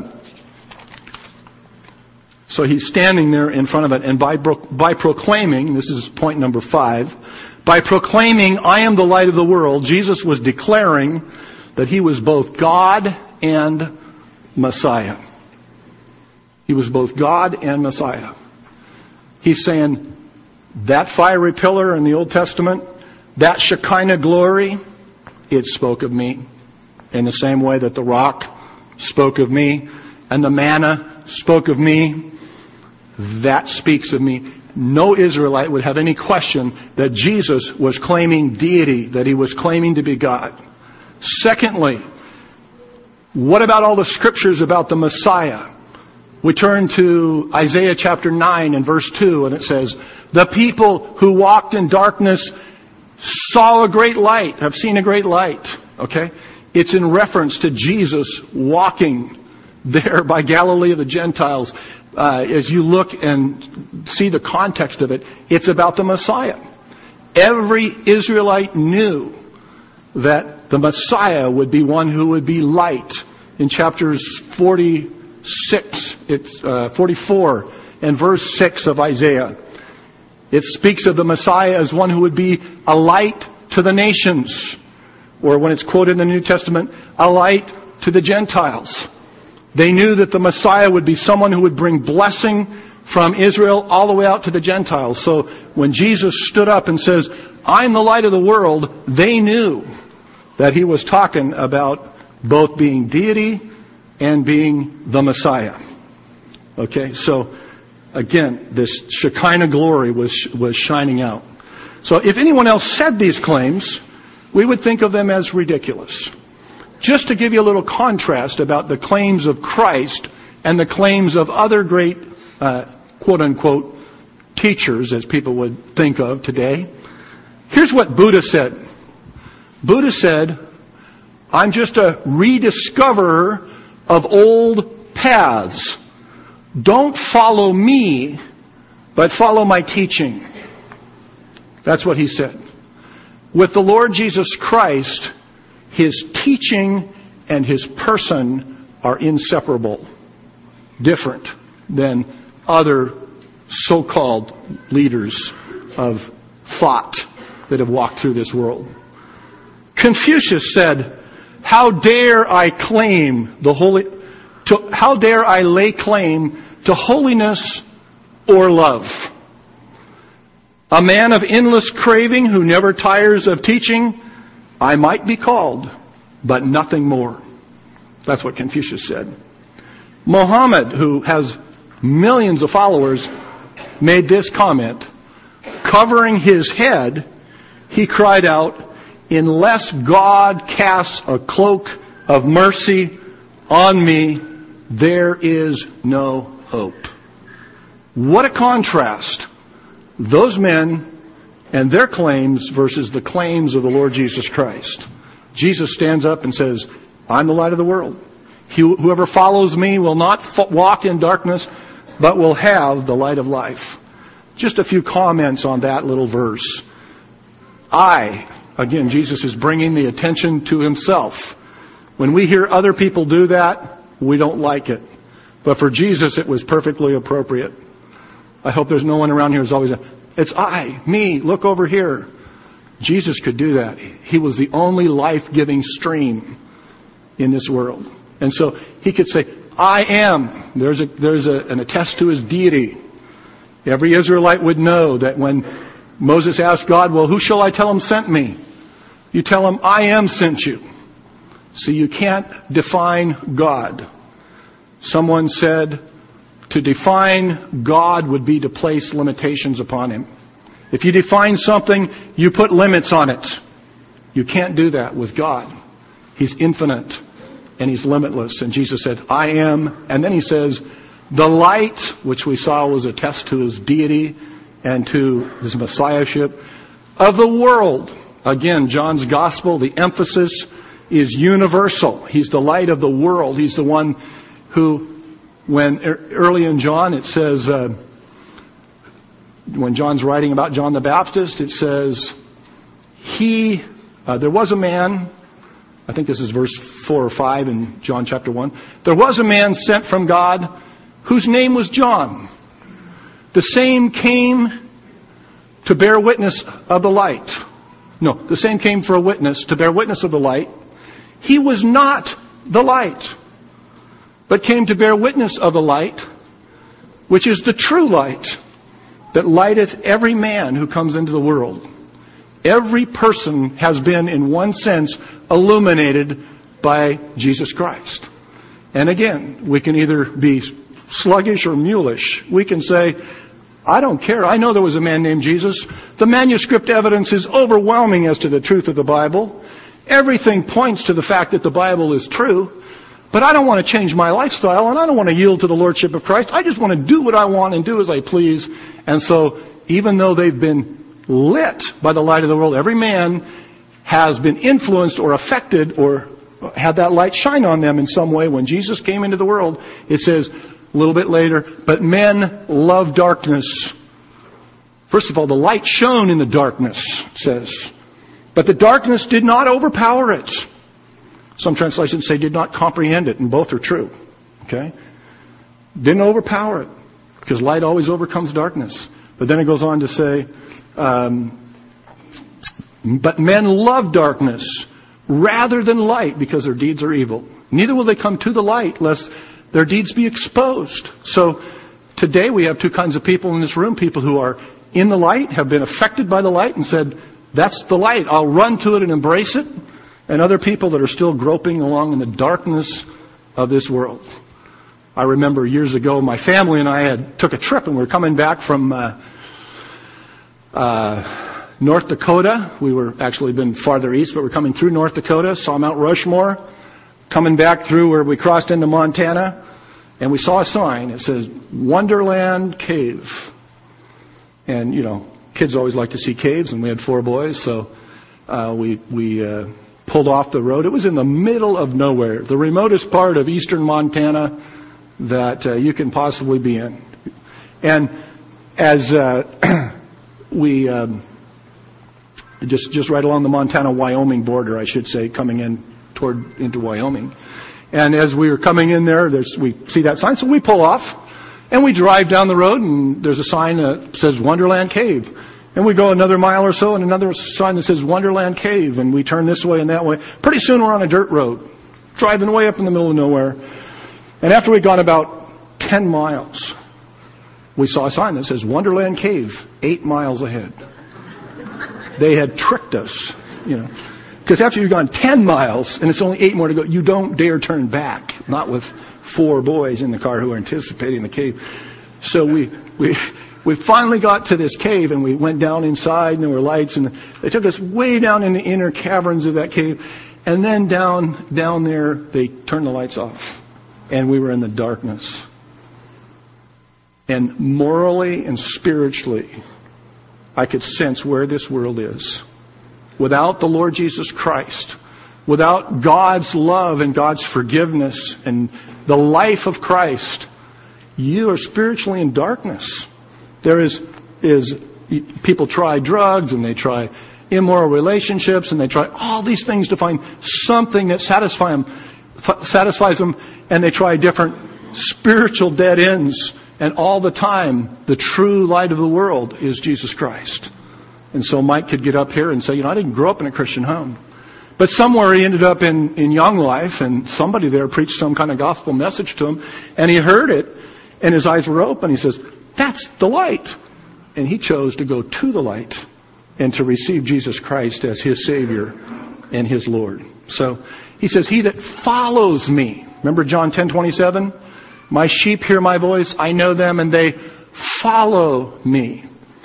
he's standing there in front of it, and by proclaiming, this is point number 5, by proclaiming, I am the light of the world, Jesus was declaring that he was both God and Messiah. He was both God and Messiah. He's saying, that fiery pillar in the Old Testament, that Shekinah glory, it spoke of me. In the same way that the rock spoke of me, and the manna spoke of me, that speaks of me. No Israelite would have any question that Jesus was claiming deity, that he was claiming to be God. Secondly, what about all the scriptures about the Messiah? We turn to Isaiah chapter 9 and verse 2, and it says, the people who walked in darkness saw a great light, have seen a great light. Okay? It's in reference to Jesus walking there by Galilee of the Gentiles. As you look and see the context of it, it's about the Messiah. Every Israelite knew that the Messiah would be one who would be light. In chapters 46, it's 44 and verse 6 of Isaiah, it speaks of the Messiah as one who would be a light to the nations. Or when it's quoted in the New Testament, a light to the Gentiles. They knew that the Messiah would be someone who would bring blessing from Israel all the way out to the Gentiles. So when Jesus stood up and says, I'm the light of the world, they knew that he was talking about both being deity and being the Messiah. Okay, so again, this Shekinah glory was shining out. So if anyone else said these claims, we would think of them as ridiculous. Just to give you a little contrast about the claims of Christ and the claims of other great, quote-unquote, teachers, as people would think of today. Here's what Buddha said. Buddha said, I'm just a rediscoverer of old paths. Don't follow me, but follow my teaching. That's what he said. With the Lord Jesus Christ, his teaching and his person are inseparable, different than other so-called leaders of thought that have walked through this world. Confucius said, how dare I lay claim to holiness or love? A man of endless craving who never tires of teaching, I might be called, but nothing more. That's what Confucius said. Muhammad, who has millions of followers, made this comment. Covering his head, he cried out, unless God casts a cloak of mercy on me, there is no hope. What a contrast. Those men and their claims versus the claims of the Lord Jesus Christ. Jesus stands up and says, I'm the light of the world. Whoever follows me will not walk in darkness, but will have the light of life. Just a few comments on that little verse. Again, Jesus is bringing the attention to himself. When we hear other people do that, we don't like it. But for Jesus, it was perfectly appropriate. I hope there's no one around here who's always, it's me, look over here. Jesus could do that. He was the only life-giving stream in this world. And so he could say, I am. There's an attest to his deity. Every Israelite would know that when Moses asked God, well, who shall I tell him sent me? You tell him, I am sent you. So you can't define God. Someone said, to define God would be to place limitations upon him. If you define something, you put limits on it. You can't do that with God. He's infinite and he's limitless. And Jesus said, I am. And then he says, the light, which we saw was a test to his deity and to his messiahship, of the world. Again, John's gospel, the emphasis is universal. He's the light of the world. He's the one who, when early in John, it says, when John's writing about John the Baptist, it says, there was a man, I think this is verse 4 or 5 in John chapter 1. There was a man sent from God whose name was John. The same came to bear witness of the light. No, the same came for a witness, to bear witness of the light. He was not the light, but came to bear witness of the light, which is the true light that lighteth every man who comes into the world. Every person has been, in one sense, illuminated by Jesus Christ. And again, we can either be sluggish or mulish. We can say, I don't care. I know there was a man named Jesus. The manuscript evidence is overwhelming as to the truth of the Bible. Everything points to the fact that the Bible is true. But I don't want to change my lifestyle, and I don't want to yield to the Lordship of Christ. I just want to do what I want and do as I please. And so, even though they've been lit by the light of the world, every man has been influenced or affected or had that light shine on them in some way. When Jesus came into the world, it says a little bit later, but men love darkness. First of all, the light shone in the darkness, it says. But the darkness did not overpower it. Some translations say did not comprehend it, and both are true. Okay? Didn't overpower it, because light always overcomes darkness. But then it goes on to say, but men love darkness rather than light because their deeds are evil. Neither will they come to the light lest their deeds be exposed. So today we have two kinds of people in this room. People who are in the light, have been affected by the light and said, that's the light, I'll run to it and embrace it. And other people that are still groping along in the darkness of this world. I remember years ago, my family and I took a trip, and we were coming back from North Dakota. We were actually been farther east, but we're coming through North Dakota, saw Mount Rushmore, coming back through where we crossed into Montana, and we saw a sign. It says, Wonderland Cave. And, kids always like to see caves, and we had 4 boys, so we pulled off the road. It was in the middle of nowhere, the remotest part of eastern Montana that you can possibly be in. And as we just right along the Montana-Wyoming border, I should say, coming into Wyoming. And as we were coming in there, we see that sign, so we pull off. And we drive down the road, and there's a sign that says Wonderland Cave. And we go another mile or so, and another sign that says Wonderland Cave. And we turn this way and that way. Pretty soon we're on a dirt road, driving way up in the middle of nowhere. And after we'd gone about 10 miles, we saw a sign that says Wonderland Cave, 8 miles ahead. They had tricked us, Because after you've gone 10 miles, and it's only 8 more to go, you don't dare turn back. Not with 4 boys in the car who are anticipating the cave. So we finally got to this cave, and we went down inside, and there were lights, and they took us way down in the inner caverns of that cave. And then down there, they turned the lights off, and we were in the darkness. And morally and spiritually, I could sense where this world is. Without the Lord Jesus Christ, without God's love and God's forgiveness and the life of Christ, you are spiritually in darkness. There is people try drugs, and they try immoral relationships, and they try all these things to find something that satisfies them, and they try different spiritual dead ends. And all the time, the true light of the world is Jesus Christ. And so Mike could get up here and say, I didn't grow up in a Christian home. But somewhere he ended up in Young Life, and somebody there preached some kind of gospel message to him, and he heard it, and his eyes were open. He says, that's the light. And he chose to go to the light and to receive Jesus Christ as his Savior and his Lord. So he says, he that follows me. Remember John 10:27? My sheep hear my voice, I know them, and they follow me.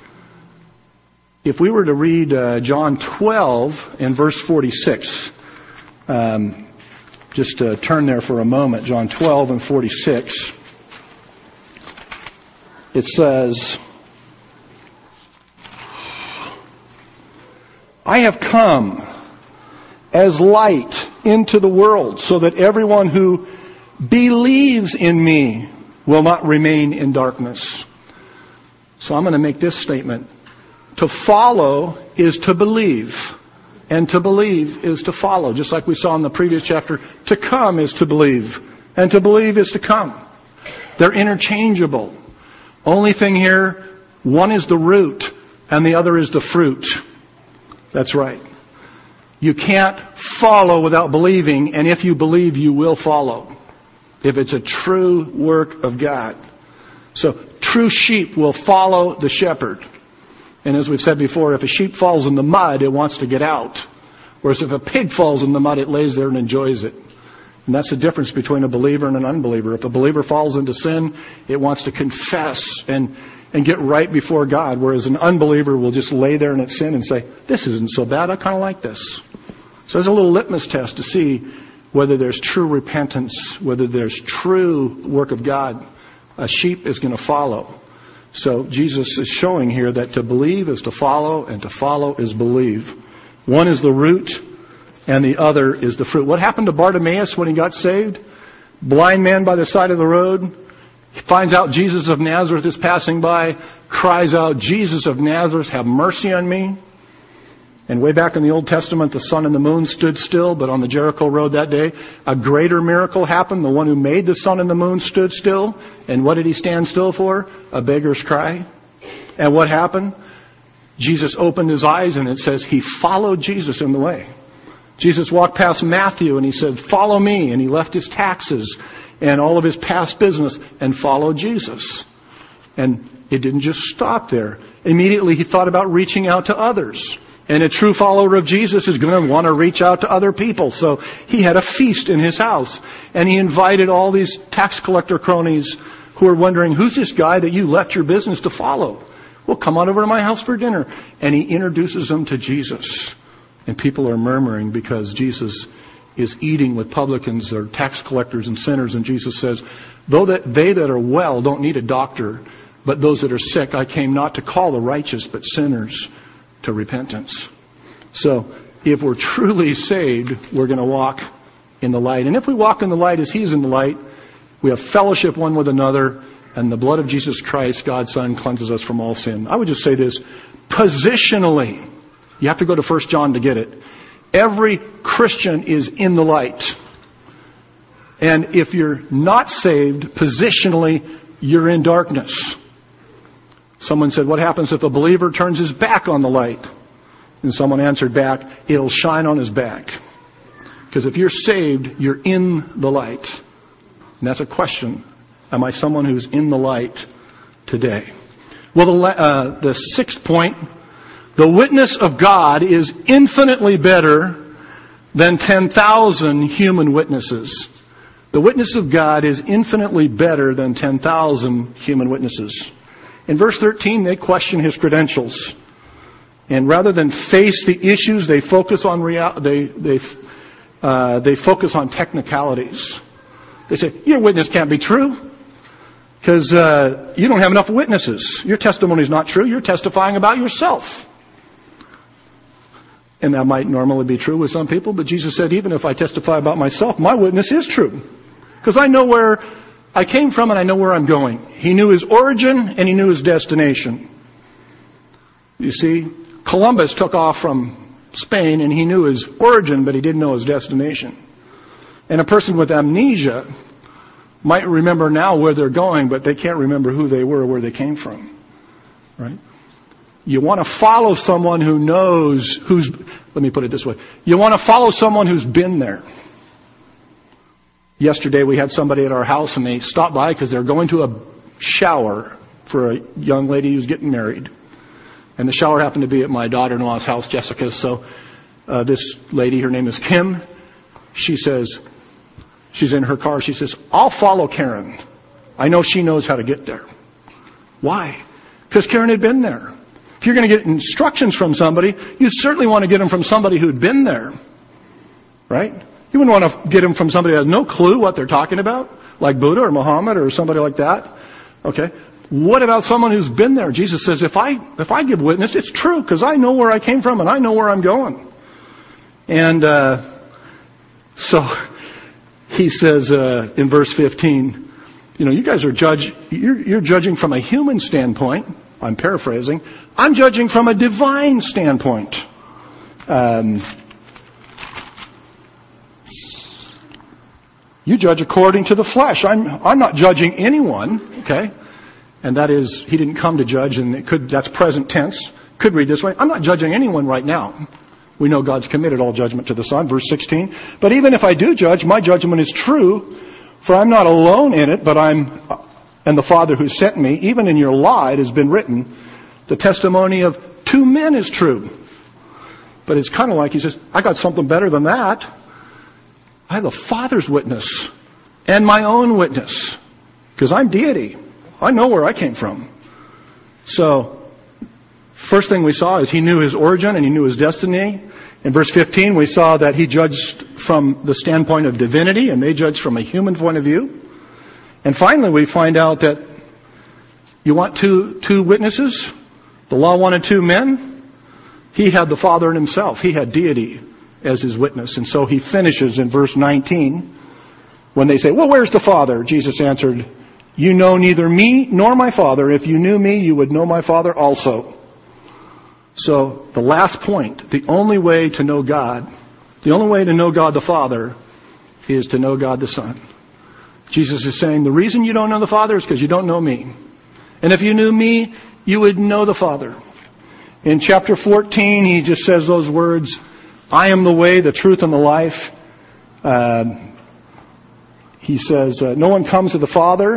If we were to read John 12 and verse 46, just turn there for a moment, John 12 and 46. It says, I have come as light into the world, so that everyone who believes in me will not remain in darkness. So I'm going to make this statement. To follow is to believe, and to believe is to follow. Just like we saw in the previous chapter, to come is to believe, and to believe is to come. They're interchangeable. Only thing here, one is the root, and the other is the fruit. That's right. You can't follow without believing, and if you believe, you will follow. If it's a true work of God. So, true sheep will follow the shepherd. And as we've said before, if a sheep falls in the mud, it wants to get out. Whereas if a pig falls in the mud, it lays there and enjoys it. And that's the difference between a believer and an unbeliever. If a believer falls into sin, it wants to confess and get right before God. Whereas an unbeliever will just lay there in its sin and say, this isn't so bad, I kind of like this. So there's a little litmus test to see whether there's true repentance, whether there's true work of God. A sheep is going to follow. So Jesus is showing here that to believe is to follow, and to follow is believe. One is the root, and the other is the fruit. What happened to Bartimaeus when he got saved? Blind man by the side of the road. He finds out Jesus of Nazareth is passing by, cries out, Jesus of Nazareth, have mercy on me. And way back in the Old Testament, the sun and the moon stood still, but on the Jericho road that day, a greater miracle happened. The one who made the sun and the moon stood still. And what did he stand still for? A beggar's cry. And what happened? Jesus opened his eyes, and it says he followed Jesus in the way. Jesus walked past Matthew, and he said, follow me. And he left his taxes and all of his past business and followed Jesus. And it didn't just stop there. Immediately he thought about reaching out to others. And a true follower of Jesus is going to want to reach out to other people. So he had a feast in his house. And he invited all these tax collector cronies who are wondering, who's this guy that you left your business to follow? Well, come on over to my house for dinner. And he introduces them to Jesus. And people are murmuring because Jesus is eating with publicans or tax collectors and sinners. And Jesus says, though that they that are well don't need a doctor, but those that are sick, I came not to call the righteous, but sinners to repentance. So if we're truly saved, we're going to walk in the light. And if we walk in the light as He's in the light, we have fellowship one with another, and the blood of Jesus Christ, God's Son, cleanses us from all sin. I would just say this, positionally, you have to go to 1 John to get it. Every Christian is in the light. And if you're not saved, positionally, you're in darkness. Someone said, what happens if a believer turns his back on the light? And someone answered back, it'll shine on his back. Because if you're saved, you're in the light. And that's a question. Am I someone who's in the light today? Well, the sixth point, the witness of God is infinitely better than 10,000 human witnesses. The witness of God is infinitely better than 10,000 human witnesses. In verse 13, they question His credentials. And rather than face the issues, they focus on they focus on technicalities. They say, your witness can't be true because you don't have enough witnesses. Your testimony is not true. You're testifying about yourself. And that might normally be true with some people, but Jesus said, even if I testify about myself, my witness is true. Because I know where I came from and I know where I'm going. He knew his origin and he knew his destination. You see, Columbus took off from Spain and he knew his origin, but he didn't know his destination. And a person with amnesia might remember now where they're going, but they can't remember who they were or where they came from. Right? You want to follow someone who knows let me put it this way. You want to follow someone who's been there. Yesterday we had somebody at our house and they stopped by because they're going to a shower for a young lady who's getting married. And the shower happened to be at my daughter-in-law's house, Jessica's. So this lady, her name is Kim, she says, she's in her car, she says, I'll follow Karen. I know she knows how to get there. Why? Because Karen had been there. If you're going to get instructions from somebody, you certainly want to get them from somebody who'd been there. Right? You wouldn't want to get them from somebody who has no clue what they're talking about, like Buddha or Muhammad or somebody like that. Okay? What about someone who's been there? Jesus says, if I give witness, it's true because I know where I came from and I know where I'm going. And so he says in verse 15, you guys are you're judging from a human standpoint. I'm paraphrasing. I'm judging from a divine standpoint. You judge according to the flesh. I'm not judging anyone, okay? And that is, he didn't come to judge, and that's present tense. Could read this way. I'm not judging anyone right now. We know God's committed all judgment to the Son, verse 16. But even if I do judge, my judgment is true, for I'm not alone in it, but and the Father who sent me. Even in your law it has been written, the testimony of two men is true. But it's kind of like he says, I got something better than that. I have the Father's witness and my own witness. Because I'm deity. I know where I came from. So, first thing we saw is he knew his origin and he knew his destiny. In verse 15 we saw that he judged from the standpoint of divinity and they judged from a human point of view. And finally we find out that you want two witnesses? The law wanted two men. He had the Father in himself. He had deity as his witness. And so he finishes in verse 19 when they say, well, where's the Father? Jesus answered, you know neither me nor my Father. If you knew me, you would know my Father also. So the last point, the only way to know God the Father is to know God the Son. Jesus is saying the reason you don't know the Father is because you don't know me. And if you knew me, you would know the Father. In chapter 14, he just says those words, I am the way, the truth, and the life. He says, no one comes to the Father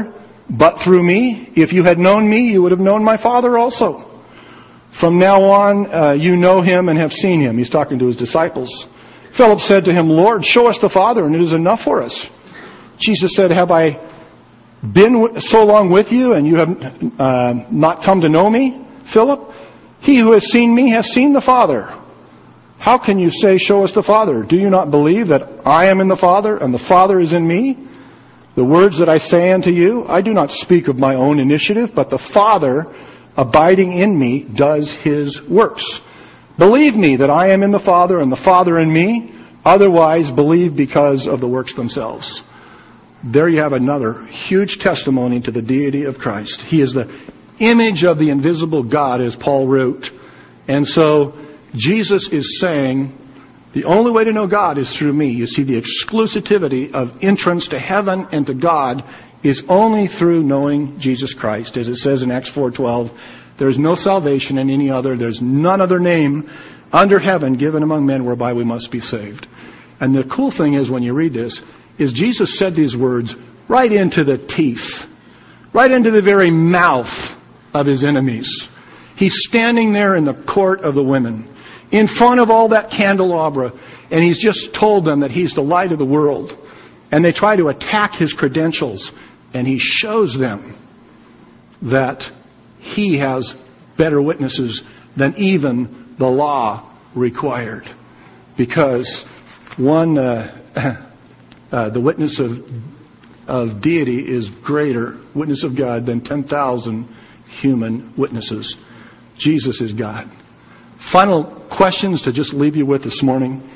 but through me. If you had known me, you would have known my Father also. From now on, you know him and have seen him. He's talking to his disciples. Philip said to him, Lord, show us the Father, and it is enough for us. Jesus said, have I been so long with you, and you have not come to know me, Philip? He who has seen me has seen the Father. How can you say, show us the Father? Do you not believe that I am in the Father, and the Father is in me? The words that I say unto you, I do not speak of my own initiative, but the Father abiding in me does his works. Believe me that I am in the Father and the Father in me. Otherwise, believe because of the works themselves. There you have another huge testimony to the deity of Christ. He is the image of the invisible God, as Paul wrote. And so Jesus is saying, the only way to know God is through me. You see, the exclusivity of entrance to heaven and to God is only through knowing Jesus Christ. As it says in Acts 4:12, there is no salvation in any other. There's none other name under heaven given among men whereby we must be saved. And the cool thing is, when you read this, is Jesus said these words right into the teeth, right into the very mouth of his enemies. He's standing there in the court of the women, in front of all that candelabra, and he's just told them that he's the light of the world. And they try to attack his credentials, and he shows them that he has better witnesses than even the law required. Because one, the witness of deity is greater, witness of God, than 10,000 human witnesses. Jesus is God. Final questions to just leave you with this morning.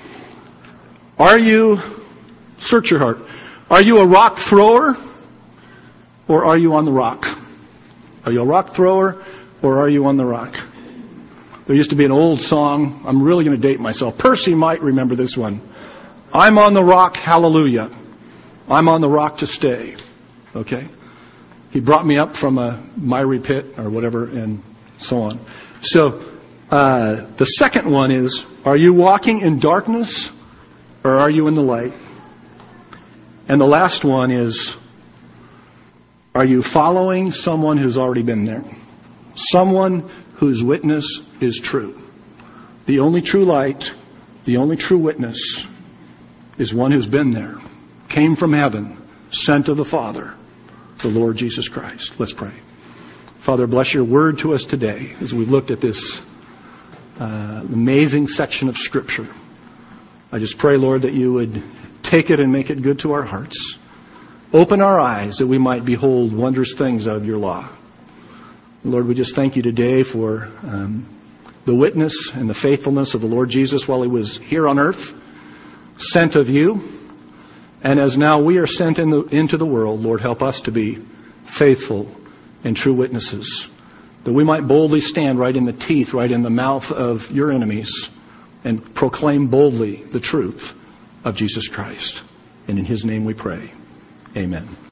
Search your heart. Are you a rock thrower, or are you on the rock? Are you a rock thrower, or are you on the rock? There used to be an old song. I'm really going to date myself. Percy might remember this one. I'm on the rock, hallelujah. I'm on the rock to stay. Okay? He brought me up from a miry pit or whatever, and so on. So, the second one is, are you walking in darkness, or are you in the light? And the last one is, are you following someone who's already been there? Someone whose witness is true. The only true light, the only true witness is one who's been there, came from heaven, sent of the Father, the Lord Jesus Christ. Let's pray. Father, bless your word to us today as we've looked at this amazing section of Scripture. I just pray, Lord, that you would take it and make it good to our hearts. Open our eyes that we might behold wondrous things out of your law. Lord, we just thank you today for the witness and the faithfulness of the Lord Jesus while he was here on earth, sent of you. And as now we are sent into the world, Lord, help us to be faithful and true witnesses, that we might boldly stand right in the teeth, right in the mouth of your enemies, and proclaim boldly the truth of Jesus Christ. And in his name we pray. Amen.